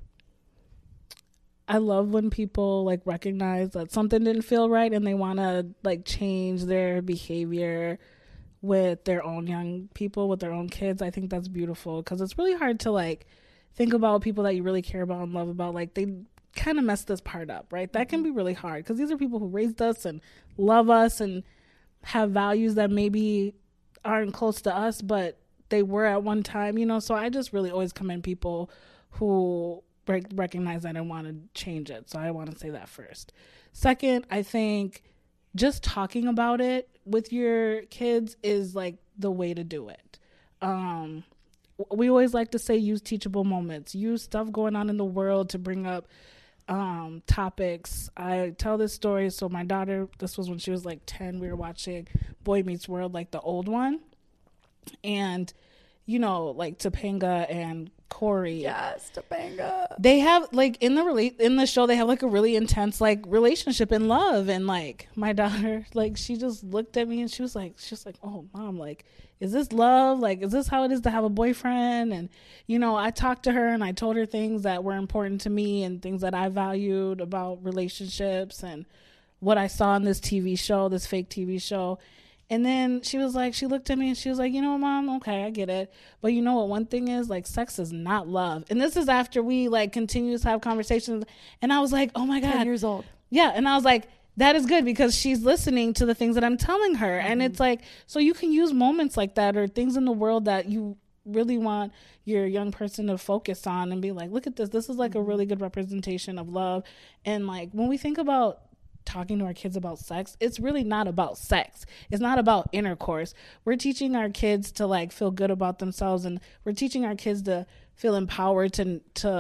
love when people like recognize that something didn't feel right and they want to like change their behavior with their own young people, with their own kids. I think that's beautiful because it's really hard to like think about people that you really care about and love about. Like they kind of messed this part up, right? That can be really hard because these are people who raised us and love us and have values that maybe aren't close to us, but they were at one time, so I just really always commend people who recognize that and want to change it. So I want to say that first. Second, I think just talking about it with your kids is like the way to do it. We always like to say use teachable moments, use stuff going on in the world to bring up topics. I tell this story. So my daughter, this was when she was like 10, we were watching Boy Meets World, like the old one. And, like Topanga and Corey. Yes, Topanga. They have like in the show, they have like a really intense like relationship and love. And like my daughter, like she just looked at me and she was like, oh mom, like, is this love? Like, is this how it is to have a boyfriend? And, I talked to her and I told her things that were important to me and things that I valued about relationships and what I saw in this TV show, this fake TV show. And then she looked at me and she was like, mom, okay, I get it. But you know what one thing is? Like, sex is not love. And this is after we like continue to have conversations. And I was like, oh my God. 10 years old. Yeah. And I was like, that is good because she's listening to the things that I'm telling her. Mm-hmm. And it's like, so you can use moments like that or things in the world that you really want your young person to focus on and be like, look at this. This is like a really good representation of love. And like, when we think about talking to our kids about sex, it's really not about sex. It's not about intercourse. We're teaching our kids to like feel good about themselves, and we're teaching our kids to feel empowered to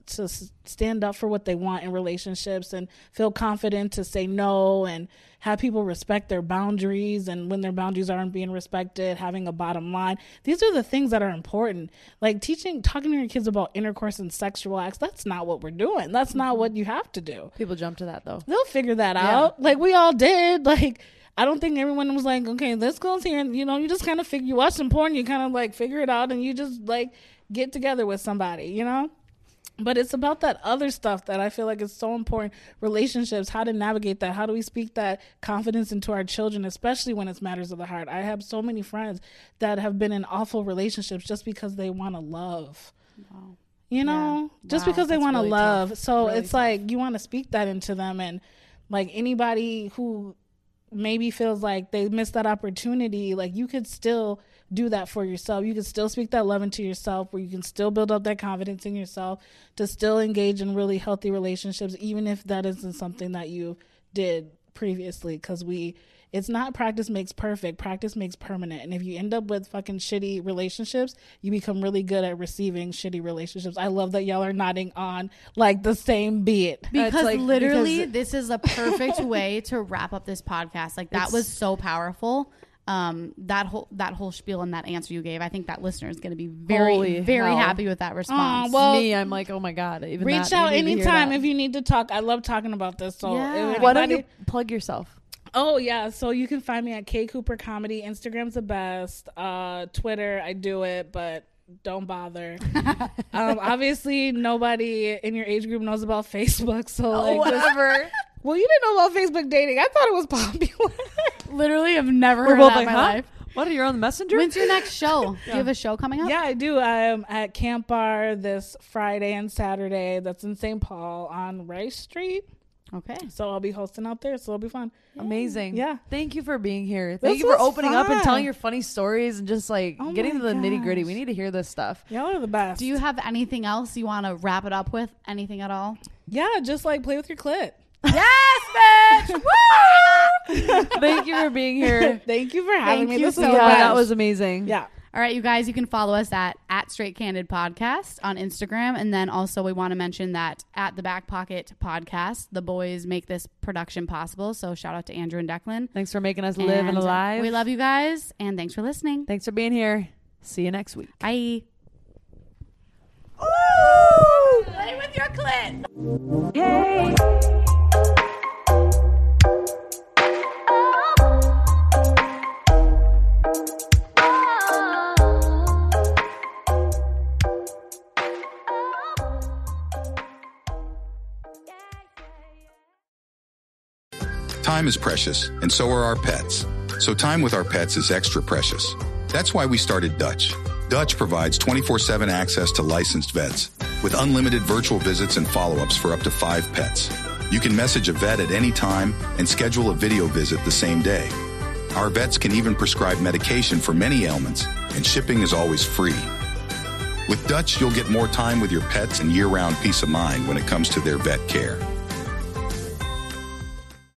stand up for what they want in relationships and feel confident to say no and have people respect their boundaries, and when their boundaries aren't being respected, having a bottom line. These are the things that are important. Like talking to your kids about intercourse and sexual acts, that's not what we're doing. That's not what you have to do. People jump to that though. They'll figure that out. Like we all did. Like I don't think everyone was like, okay, this goes here, and you just kind of you watch some porn, you kind of like figure it out, and you just like get together with somebody, But it's about that other stuff that I feel like is so important. Relationships, how to navigate that. How do we speak that confidence into our children, especially when it's matters of the heart? I have so many friends that have been in awful relationships just because they want to love. Wow. Just because they want to love. Tough. So really it's tough. Like you want to speak that into them, and like anybody who maybe feels like they missed that opportunity, like you could still do that for yourself. You can still speak that love into yourself, where you can still build up that confidence in yourself to still engage in really healthy relationships, even if that isn't something that you did previously. Because it's not practice makes perfect, practice makes permanent. And if you end up with fucking shitty relationships, you become really good at receiving shitty relationships. I love that y'all are nodding on like the same beat. Because this is a perfect way to wrap up this podcast. Like that was so powerful. That whole spiel and that answer you gave, I think that listener is going to be very happy with that response. I'm like, oh my God. Even reach out anytime if you need to talk. I love talking about this. So why don't you plug yourself? Oh yeah, so you can find me at K Cooper Comedy. Instagram's the best. Twitter, I do it, but don't bother. Obviously, nobody in your age group knows about Facebook, so whatever. Well, you didn't know about Facebook dating. I thought it was popular. Literally, have never heard of that in my life. What, you're on the Messenger? When's your next show? Do you have a show coming up? Yeah, I do. I'm at Camp Bar this Friday and Saturday. That's in St. Paul on Rice Street. Okay. So I'll be hosting out there, so it'll be fun. Amazing. Yeah. Thank you for being here. Thank you for opening up and telling your funny stories and just like getting to the nitty gritty. We need to hear this stuff. Y'all are the best. Do you have anything else you want to wrap it up with? Anything at all? Yeah, just like play with your clit. Yes, bitch! Woo! Thank you for being here. Thank you for having me. This was that was amazing. Yeah. All right, you guys, you can follow us at Straight Candid Podcast on Instagram. And then also we want to mention that at the Back Pocket Podcast, the boys make this production possible. So shout out to Andrew and Declan. Thanks for making us live and alive. We love you guys. And thanks for listening. Thanks for being here. See you next week. Bye. Ooh! Play with your clit. Yay. Time is precious, and so are our pets. So time with our pets is extra precious. That's why we started Dutch. Dutch provides 24/7 access to licensed vets with unlimited virtual visits and follow-ups for up to 5 pets. You can message a vet at any time and schedule a video visit the same day. Our vets can even prescribe medication for many ailments, and shipping is always free. With Dutch, you'll get more time with your pets and year-round peace of mind when it comes to their vet care.